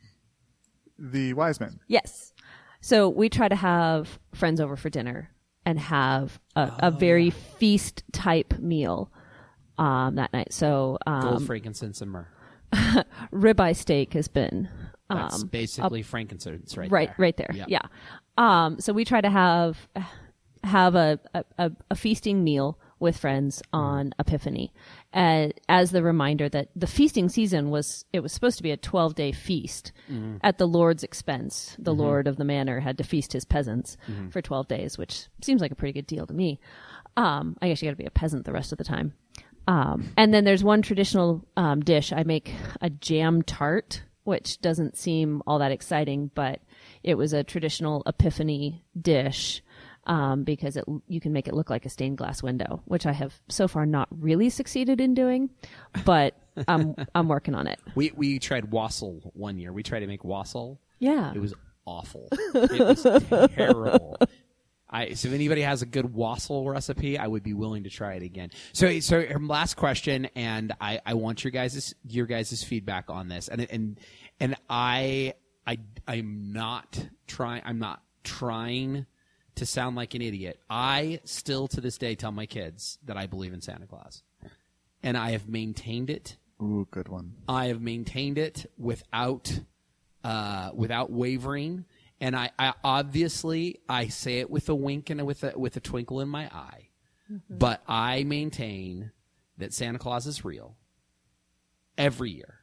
Speaker 1: the wise men.
Speaker 2: Yes. So, we try to have friends over for dinner and have a, a very feast type meal um, that night. So,
Speaker 3: Gold,
Speaker 2: um,
Speaker 3: frankincense, and myrrh.
Speaker 2: ribeye steak has been.
Speaker 3: That's
Speaker 2: Um,
Speaker 3: basically frankincense, right?
Speaker 2: right
Speaker 3: there.
Speaker 2: right there
Speaker 3: Yeah.
Speaker 2: yeah um so we try to have have a a, a feasting meal with friends on Epiphany, uh, as the reminder that the feasting season was it was supposed to be a twelve day feast at the Lord's expense. The Lord of the manor had to feast his peasants for twelve days, which seems like a pretty good deal to me. um I guess you got to be a peasant the rest of the time. Um, and then there's one traditional um, dish. I make a jam tart, which doesn't seem all that exciting, but it was a traditional Epiphany dish um, because it, you can make it look like a stained glass window, which I have so far not really succeeded in doing, but I'm I'm working on it.
Speaker 3: We we tried wassail one year. We tried to make wassail.
Speaker 2: Yeah.
Speaker 3: It was awful. It was terrible. I, so if anybody has a good wassail recipe, I would be willing to try it again. So, so um, last question, and I, I want your guys' your guys' feedback on this. And and and I I I'm not trying. I'm not trying to sound like an idiot. I still to this day tell my kids that I believe in Santa Claus, and I have maintained it.
Speaker 1: Ooh, good one.
Speaker 3: I have maintained it without uh, without wavering. And I, I obviously I say it with a wink and with a with a twinkle in my eye, but I maintain that Santa Claus is real, every year.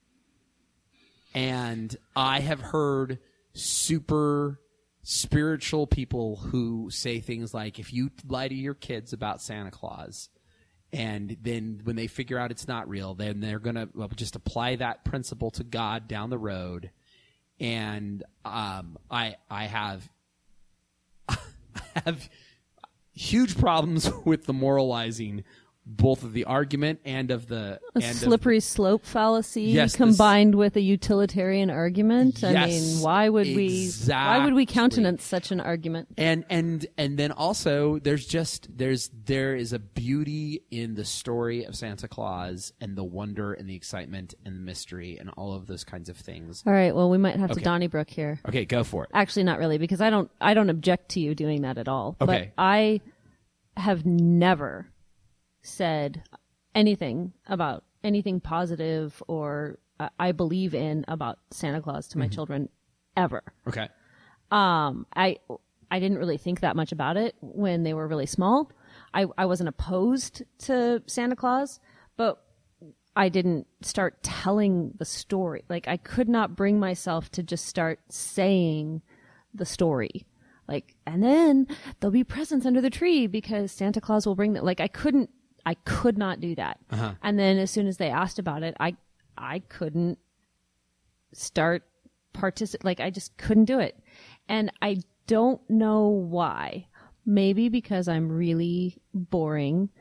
Speaker 3: And I have heard super spiritual people who say things like, if you lie to your kids about Santa Claus, and then when they figure out it's not real, then they're going to well, just apply that principle to God down the road. And um, I I have I have huge problems with the moralizing, both of the argument and of the
Speaker 2: A
Speaker 3: and
Speaker 2: slippery
Speaker 3: of,
Speaker 2: slope fallacy
Speaker 3: Yes,
Speaker 2: combined with a utilitarian argument. I
Speaker 3: Yes,
Speaker 2: mean, why would we why would we
Speaker 3: exactly.
Speaker 2: countenance such an argument?
Speaker 3: and and and then also there's just there's there is a beauty in the story of Santa Claus and the wonder and the excitement and the mystery and all of those kinds of things.
Speaker 2: All right, well, we might have
Speaker 3: Okay.
Speaker 2: to Donnybrook here.
Speaker 3: Okay, go for it.
Speaker 2: Actually, not really, because I don't I don't object to you doing that at all.
Speaker 3: Okay.
Speaker 2: But I have never said anything about anything positive or uh, I believe in about Santa Claus to my children ever.
Speaker 3: Okay.
Speaker 2: Um, I I didn't really think that much about it when they were really small. I I wasn't opposed to Santa Claus, but I didn't start telling the story. Like, I could not bring myself to just start saying the story. Like, and then there'll be presents under the tree because Santa Claus will bring them. Like, I couldn't, I could not do that.
Speaker 3: Uh-huh.
Speaker 2: And then as soon as they asked about it, I, I couldn't start participate. Like, I just couldn't do it. And I don't know why. Maybe because I'm really boring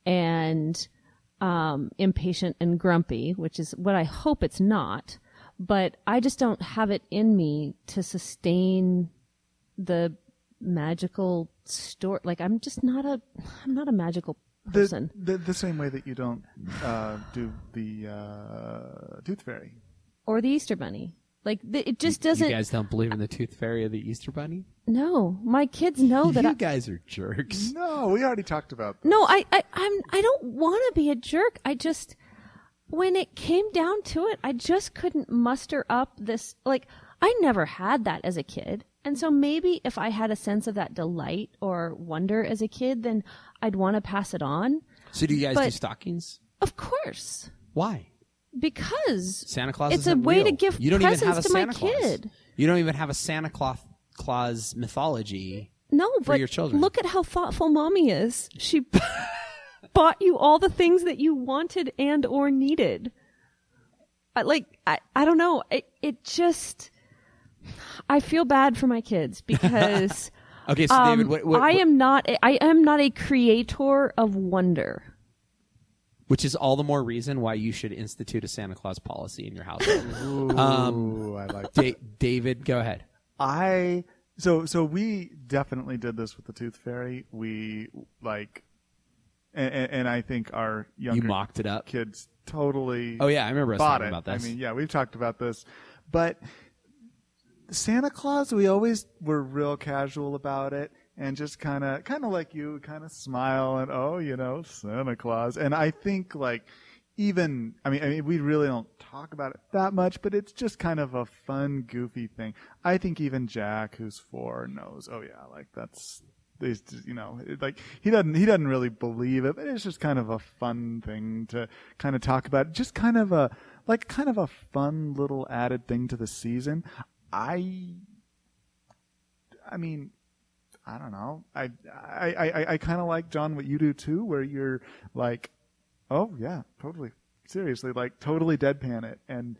Speaker 2: and um, impatient and grumpy, which is what I hope it's not. But I just don't have it in me to sustain the magical story. Like, I'm just not a, I'm not a magical person.
Speaker 1: The, the the same way that you don't uh, do the uh, Tooth Fairy.
Speaker 2: Or the Easter Bunny. Like, th- it just doesn't.
Speaker 3: You guys don't believe in the Tooth Fairy or the Easter Bunny?
Speaker 2: No, my kids know that.
Speaker 3: you
Speaker 2: I,
Speaker 3: guys are jerks.
Speaker 1: No, we already talked about this.
Speaker 2: no, I, I, I'm, I don't want to be a jerk. I just, when it came down to it, I just couldn't muster up this. Like, I never had that as a kid. And so maybe if I had a sense of that delight or wonder as a kid, then I'd want to pass it on.
Speaker 3: So do you guys
Speaker 2: But-
Speaker 3: do stockings?
Speaker 2: Of course.
Speaker 3: Why?
Speaker 2: Because
Speaker 3: Santa Claus
Speaker 2: it's a
Speaker 3: isn't
Speaker 2: way
Speaker 3: real.
Speaker 2: to give
Speaker 3: you don't
Speaker 2: presents
Speaker 3: even have a
Speaker 2: to my
Speaker 3: Santa Claus.
Speaker 2: kid.
Speaker 3: You don't even have a Santa Claus, Claus mythology.
Speaker 2: No,
Speaker 3: for
Speaker 2: but
Speaker 3: your children.
Speaker 2: look at how thoughtful mommy is. She bought you all the things that you wanted and or needed. I, like, I, I don't know. It, it just, I feel bad for my kids because
Speaker 3: Okay, so
Speaker 2: um,
Speaker 3: David, what, what,
Speaker 2: I
Speaker 3: what-
Speaker 2: am not, a, I am not a creator of wonder.
Speaker 3: which is all the more reason why you should institute a Santa Claus policy in your household.
Speaker 1: Ooh,
Speaker 3: Um,
Speaker 1: I like that.
Speaker 3: da- David, go ahead.
Speaker 1: I so so we definitely did this with the Tooth Fairy. We like, and, and I think our younger
Speaker 3: You mocked it up.
Speaker 1: kids totally.
Speaker 3: Oh yeah, I remember us
Speaker 1: bought
Speaker 3: talking
Speaker 1: it.
Speaker 3: about this.
Speaker 1: I mean, yeah, we've talked about this, but Santa Claus, we always were real casual about it, and just kind of, kind of like you, kind of smile and oh, you know, Santa Claus. And I think like even, I mean, I mean, we really don't talk about it that much, but it's just kind of a fun, goofy thing. I think even Jack, who's four, knows. Oh yeah, like that's. These, you know, like he doesn't he doesn't really believe it, but it's just kind of a fun thing to kind of talk about. Just kind of a like kind of a fun little added thing to the season. I, I mean, I don't know. I I I, I kind of like, John, what you do too, where you're like, oh yeah, totally, seriously, like totally deadpan it, and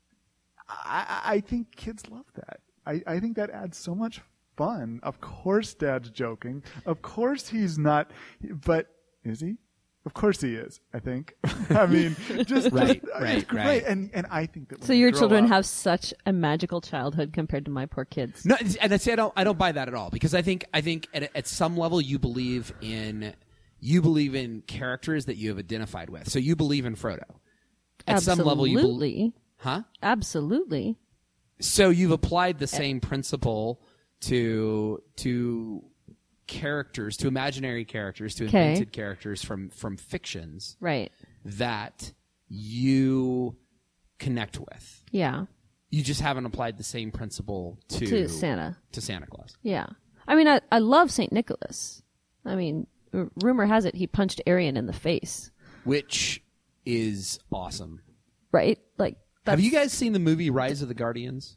Speaker 1: I I think kids love that. I I think that adds so much fun. Of course Dad's joking. Of course he's not, but is he? Of course he is, I think. I mean, just,
Speaker 3: Right,
Speaker 1: just
Speaker 3: right,
Speaker 1: it's
Speaker 3: right.
Speaker 1: great. And, and I think that when
Speaker 2: So
Speaker 1: they
Speaker 2: your
Speaker 1: grow
Speaker 2: children
Speaker 1: up-
Speaker 2: have such a magical childhood compared to my poor kids.
Speaker 3: No, and I say I don't. I don't buy that at all because I think I think at, at some level you believe in you believe in characters that you have identified with. So you believe in Frodo. At
Speaker 2: Absolutely.
Speaker 3: some level, you believe, huh?
Speaker 2: Absolutely.
Speaker 3: So you've applied the same principle to to characters, to imaginary characters, to
Speaker 2: Okay.
Speaker 3: invented characters from from fictions
Speaker 2: Right.
Speaker 3: that you connect with.
Speaker 2: Yeah.
Speaker 3: You just haven't applied the same principle to
Speaker 2: To Santa.
Speaker 3: to Santa Claus.
Speaker 2: Yeah. I mean, I, I love Saint Nicholas. I mean, r- rumor has it he punched Arian in the face.
Speaker 3: Which is awesome.
Speaker 2: right? Like,
Speaker 3: Have
Speaker 2: that's-
Speaker 3: you guys seen the movie Rise of the Guardians?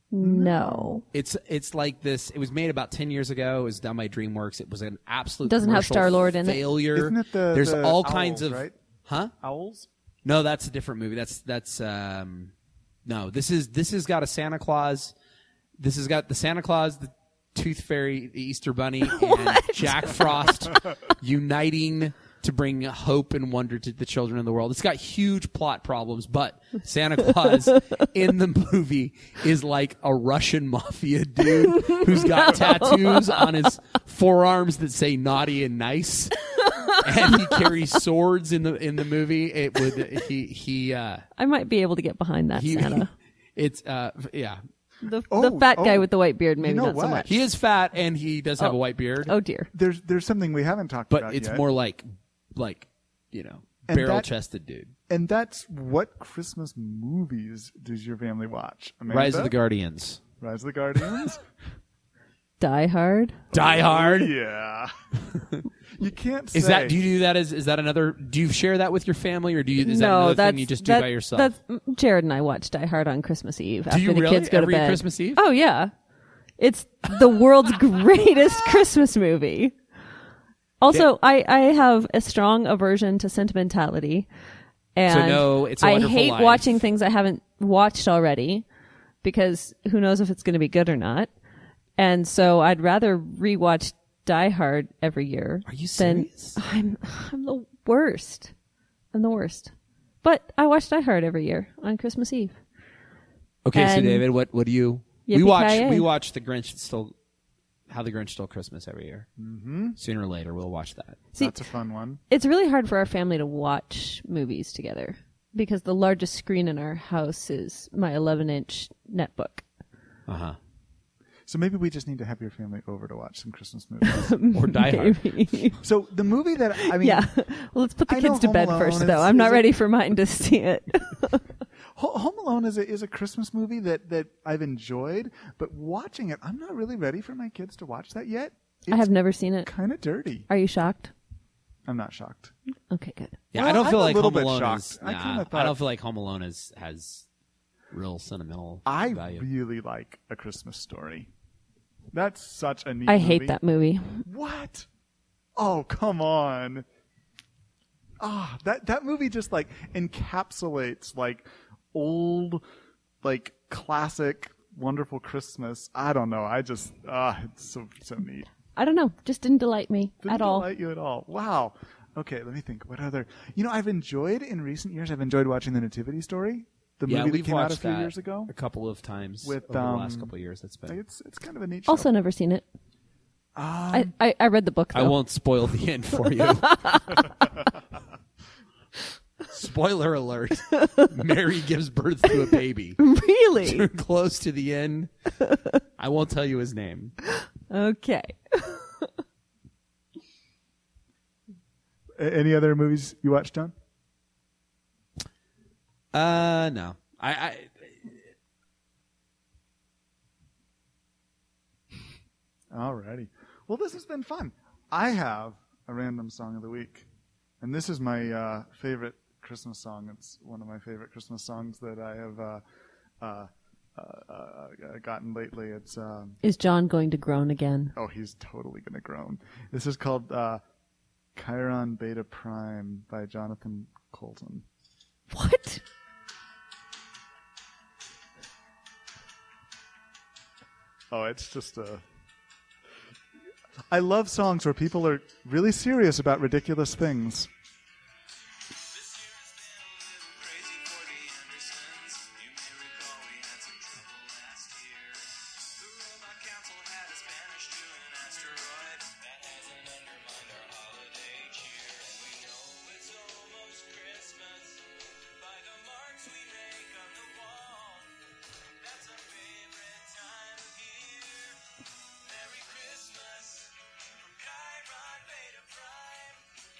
Speaker 2: No.
Speaker 3: It's it's like this. It was made about ten years ago. It was done by DreamWorks. It was an absolute
Speaker 2: Doesn't have
Speaker 3: commercial
Speaker 2: Star-Lord in it.
Speaker 3: failure.
Speaker 1: Isn't it the
Speaker 3: There's
Speaker 1: the
Speaker 3: all
Speaker 1: owls,
Speaker 3: kinds of
Speaker 1: right?
Speaker 3: huh?
Speaker 1: Owls?
Speaker 3: No, that's a different movie. That's that's um no. This is this has got a Santa Claus. This has got the Santa Claus, the Tooth Fairy, the Easter Bunny, and Jack Frost uniting to bring hope and wonder to the children of the world. It's got huge plot problems, but Santa Claus in the movie is like a Russian mafia dude who's got tattoos on his forearms that say naughty and nice. And he carries swords in the in the movie. It would he he uh
Speaker 2: I might be able to get behind that
Speaker 3: he
Speaker 2: Santa.
Speaker 3: it's uh yeah.
Speaker 2: The,
Speaker 1: Oh,
Speaker 2: the fat guy
Speaker 1: oh.
Speaker 2: with the white beard, maybe
Speaker 1: You know
Speaker 2: not so
Speaker 1: what?
Speaker 2: much.
Speaker 3: He is fat and he does have
Speaker 2: Oh.
Speaker 3: a white beard.
Speaker 2: Oh dear.
Speaker 1: There's there's something we haven't talked
Speaker 3: But
Speaker 1: about
Speaker 3: it's
Speaker 1: yet.
Speaker 3: more like like, you know,
Speaker 1: And
Speaker 3: barrel
Speaker 1: that-
Speaker 3: chested dude.
Speaker 1: And that's what Christmas movies does your family watch? Amanda?
Speaker 3: Rise of the Guardians.
Speaker 1: Rise of the Guardians?
Speaker 2: Die Hard.
Speaker 3: Die Hard.
Speaker 1: Yeah. You can't say.
Speaker 3: Is that do you do that as is that another do you share that with your family or do you is that
Speaker 2: no,
Speaker 3: another
Speaker 2: that's
Speaker 3: thing you just do
Speaker 2: that-
Speaker 3: by yourself?
Speaker 2: That's Jared and I watch Die Hard on Christmas Eve after
Speaker 3: you
Speaker 2: the
Speaker 3: really?
Speaker 2: kids go
Speaker 3: Every
Speaker 2: to bed.
Speaker 3: Christmas Eve?
Speaker 2: Oh yeah, it's the world's greatest Christmas movie. Also, I, I have a strong aversion to sentimentality, and
Speaker 3: So no, It's a
Speaker 2: I
Speaker 3: Wonderful
Speaker 2: hate
Speaker 3: Life.
Speaker 2: watching things I haven't watched already because who knows if it's going to be good or not. And so I'd rather rewatch Die Hard every year.
Speaker 3: Are you
Speaker 2: than-
Speaker 3: serious?
Speaker 2: I'm I'm the worst. I'm the worst. But I watch Die Hard every year on Christmas Eve.
Speaker 3: Okay, so
Speaker 2: and-
Speaker 3: David, what what do you we
Speaker 2: Yippee-ki-yay.
Speaker 3: watch we watch the Grinch still How the Grinch Stole Christmas every year. Mm-hmm. Sooner or later we'll watch that.
Speaker 2: See,
Speaker 1: That's a fun one.
Speaker 2: it's really hard for our family to watch movies together because the largest screen in our house is my eleven inch netbook.
Speaker 3: Uh-huh.
Speaker 1: So maybe we just need to have your family over to watch some Christmas movies.
Speaker 3: Or Die Hard.
Speaker 2: Maybe.
Speaker 1: So the movie that I mean,
Speaker 2: Yeah. Well, let's put the
Speaker 1: I know
Speaker 2: kids to
Speaker 1: Home
Speaker 2: bed
Speaker 1: Alone
Speaker 2: first,
Speaker 1: is-
Speaker 2: though. I'm not
Speaker 1: is a-
Speaker 2: ready for mine to see it.
Speaker 1: Ho- Home Alone is a is a Christmas movie that that I've enjoyed, but watching it, I'm not really ready for my kids to watch that yet. It's
Speaker 2: I have never seen it.
Speaker 1: kind of dirty.
Speaker 2: Are you shocked?
Speaker 1: I'm not shocked.
Speaker 2: Okay, good.
Speaker 3: Yeah,
Speaker 1: Well,
Speaker 3: I don't
Speaker 1: I'm
Speaker 3: feel
Speaker 1: a
Speaker 3: like
Speaker 1: little
Speaker 3: Home
Speaker 1: bit
Speaker 3: Alone
Speaker 1: shocked.
Speaker 3: is
Speaker 1: I
Speaker 3: nah,
Speaker 1: kinda
Speaker 3: I
Speaker 1: thought-
Speaker 3: don't feel like Home Alone is has real sentimental
Speaker 1: I
Speaker 3: value.
Speaker 1: really like A Christmas Story. That's such a neat
Speaker 2: I
Speaker 1: movie.
Speaker 2: hate that movie.
Speaker 1: What? Oh, come on. Ah, that that movie just like encapsulates like old, like classic, wonderful Christmas. I don't know. I just ah, it's so so neat.
Speaker 2: I don't know. Just didn't delight me
Speaker 1: Didn't
Speaker 2: at all.
Speaker 1: delight you at all. Wow. Okay, let me think. What other? You know, I've enjoyed in recent years. I've enjoyed watching The Nativity Story, the
Speaker 3: yeah,
Speaker 1: movie
Speaker 3: we've
Speaker 1: that came out a
Speaker 3: watched
Speaker 1: few
Speaker 3: that
Speaker 1: years ago.
Speaker 3: a couple of times
Speaker 1: With,
Speaker 3: over the last
Speaker 1: um,
Speaker 3: couple of years. That's been.
Speaker 1: It's it's kind of a neat show.
Speaker 2: Also, never seen it.
Speaker 1: Um,
Speaker 2: I, I, I read the book, though.
Speaker 3: I won't spoil the end for you. Spoiler alert: Mary gives birth to a baby.
Speaker 2: Really?
Speaker 3: We're close to the end. I won't tell you his name.
Speaker 2: Okay.
Speaker 1: A- Any other movies you watched, John?
Speaker 3: Uh, no. I, I
Speaker 1: Alrighty. Well, this has been fun. I have a random song of the week, and this is my uh, favorite Christmas song. It's one of my favorite Christmas songs that I have uh, uh, uh, uh, gotten lately. It's um,
Speaker 2: Is John going to groan again?
Speaker 1: oh, he's totally gonna groan. This is called uh, Chiron Beta Prime by Jonathan Colton.
Speaker 2: What?
Speaker 1: Oh, it's just a. I love songs where people are really serious about ridiculous things.
Speaker 4: This year has been a little crazy for the Andersons. You may recall we had some trouble last year. The robot council had us banished to an asteroid. That hasn't undermined our holiday cheer. We know it's almost Christmas by the marks we make on the wall. That's our favorite time of year. Merry Christmas from Chiron Beta Prime.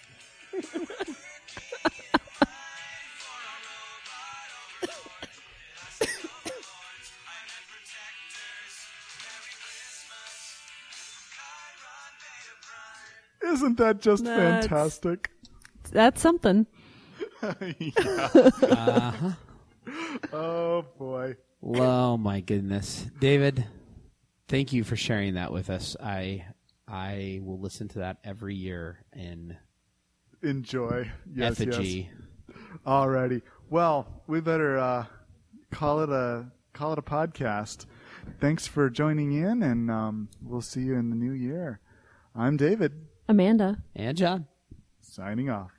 Speaker 1: Isn't that just
Speaker 2: That's-
Speaker 1: fantastic?
Speaker 2: That's something.
Speaker 1: Yeah.
Speaker 3: uh-huh.
Speaker 1: Oh boy.
Speaker 3: Oh my goodness, David! Thank you for sharing that with us. I I will listen to that every year in
Speaker 1: Enjoy. Yes,
Speaker 3: effigy.
Speaker 1: yes. Alrighty. Well, we better uh, call it a call it a podcast. Thanks for joining in, and um, we'll see you in the new year. I'm David,
Speaker 2: Amanda.
Speaker 3: And John.
Speaker 1: signing off.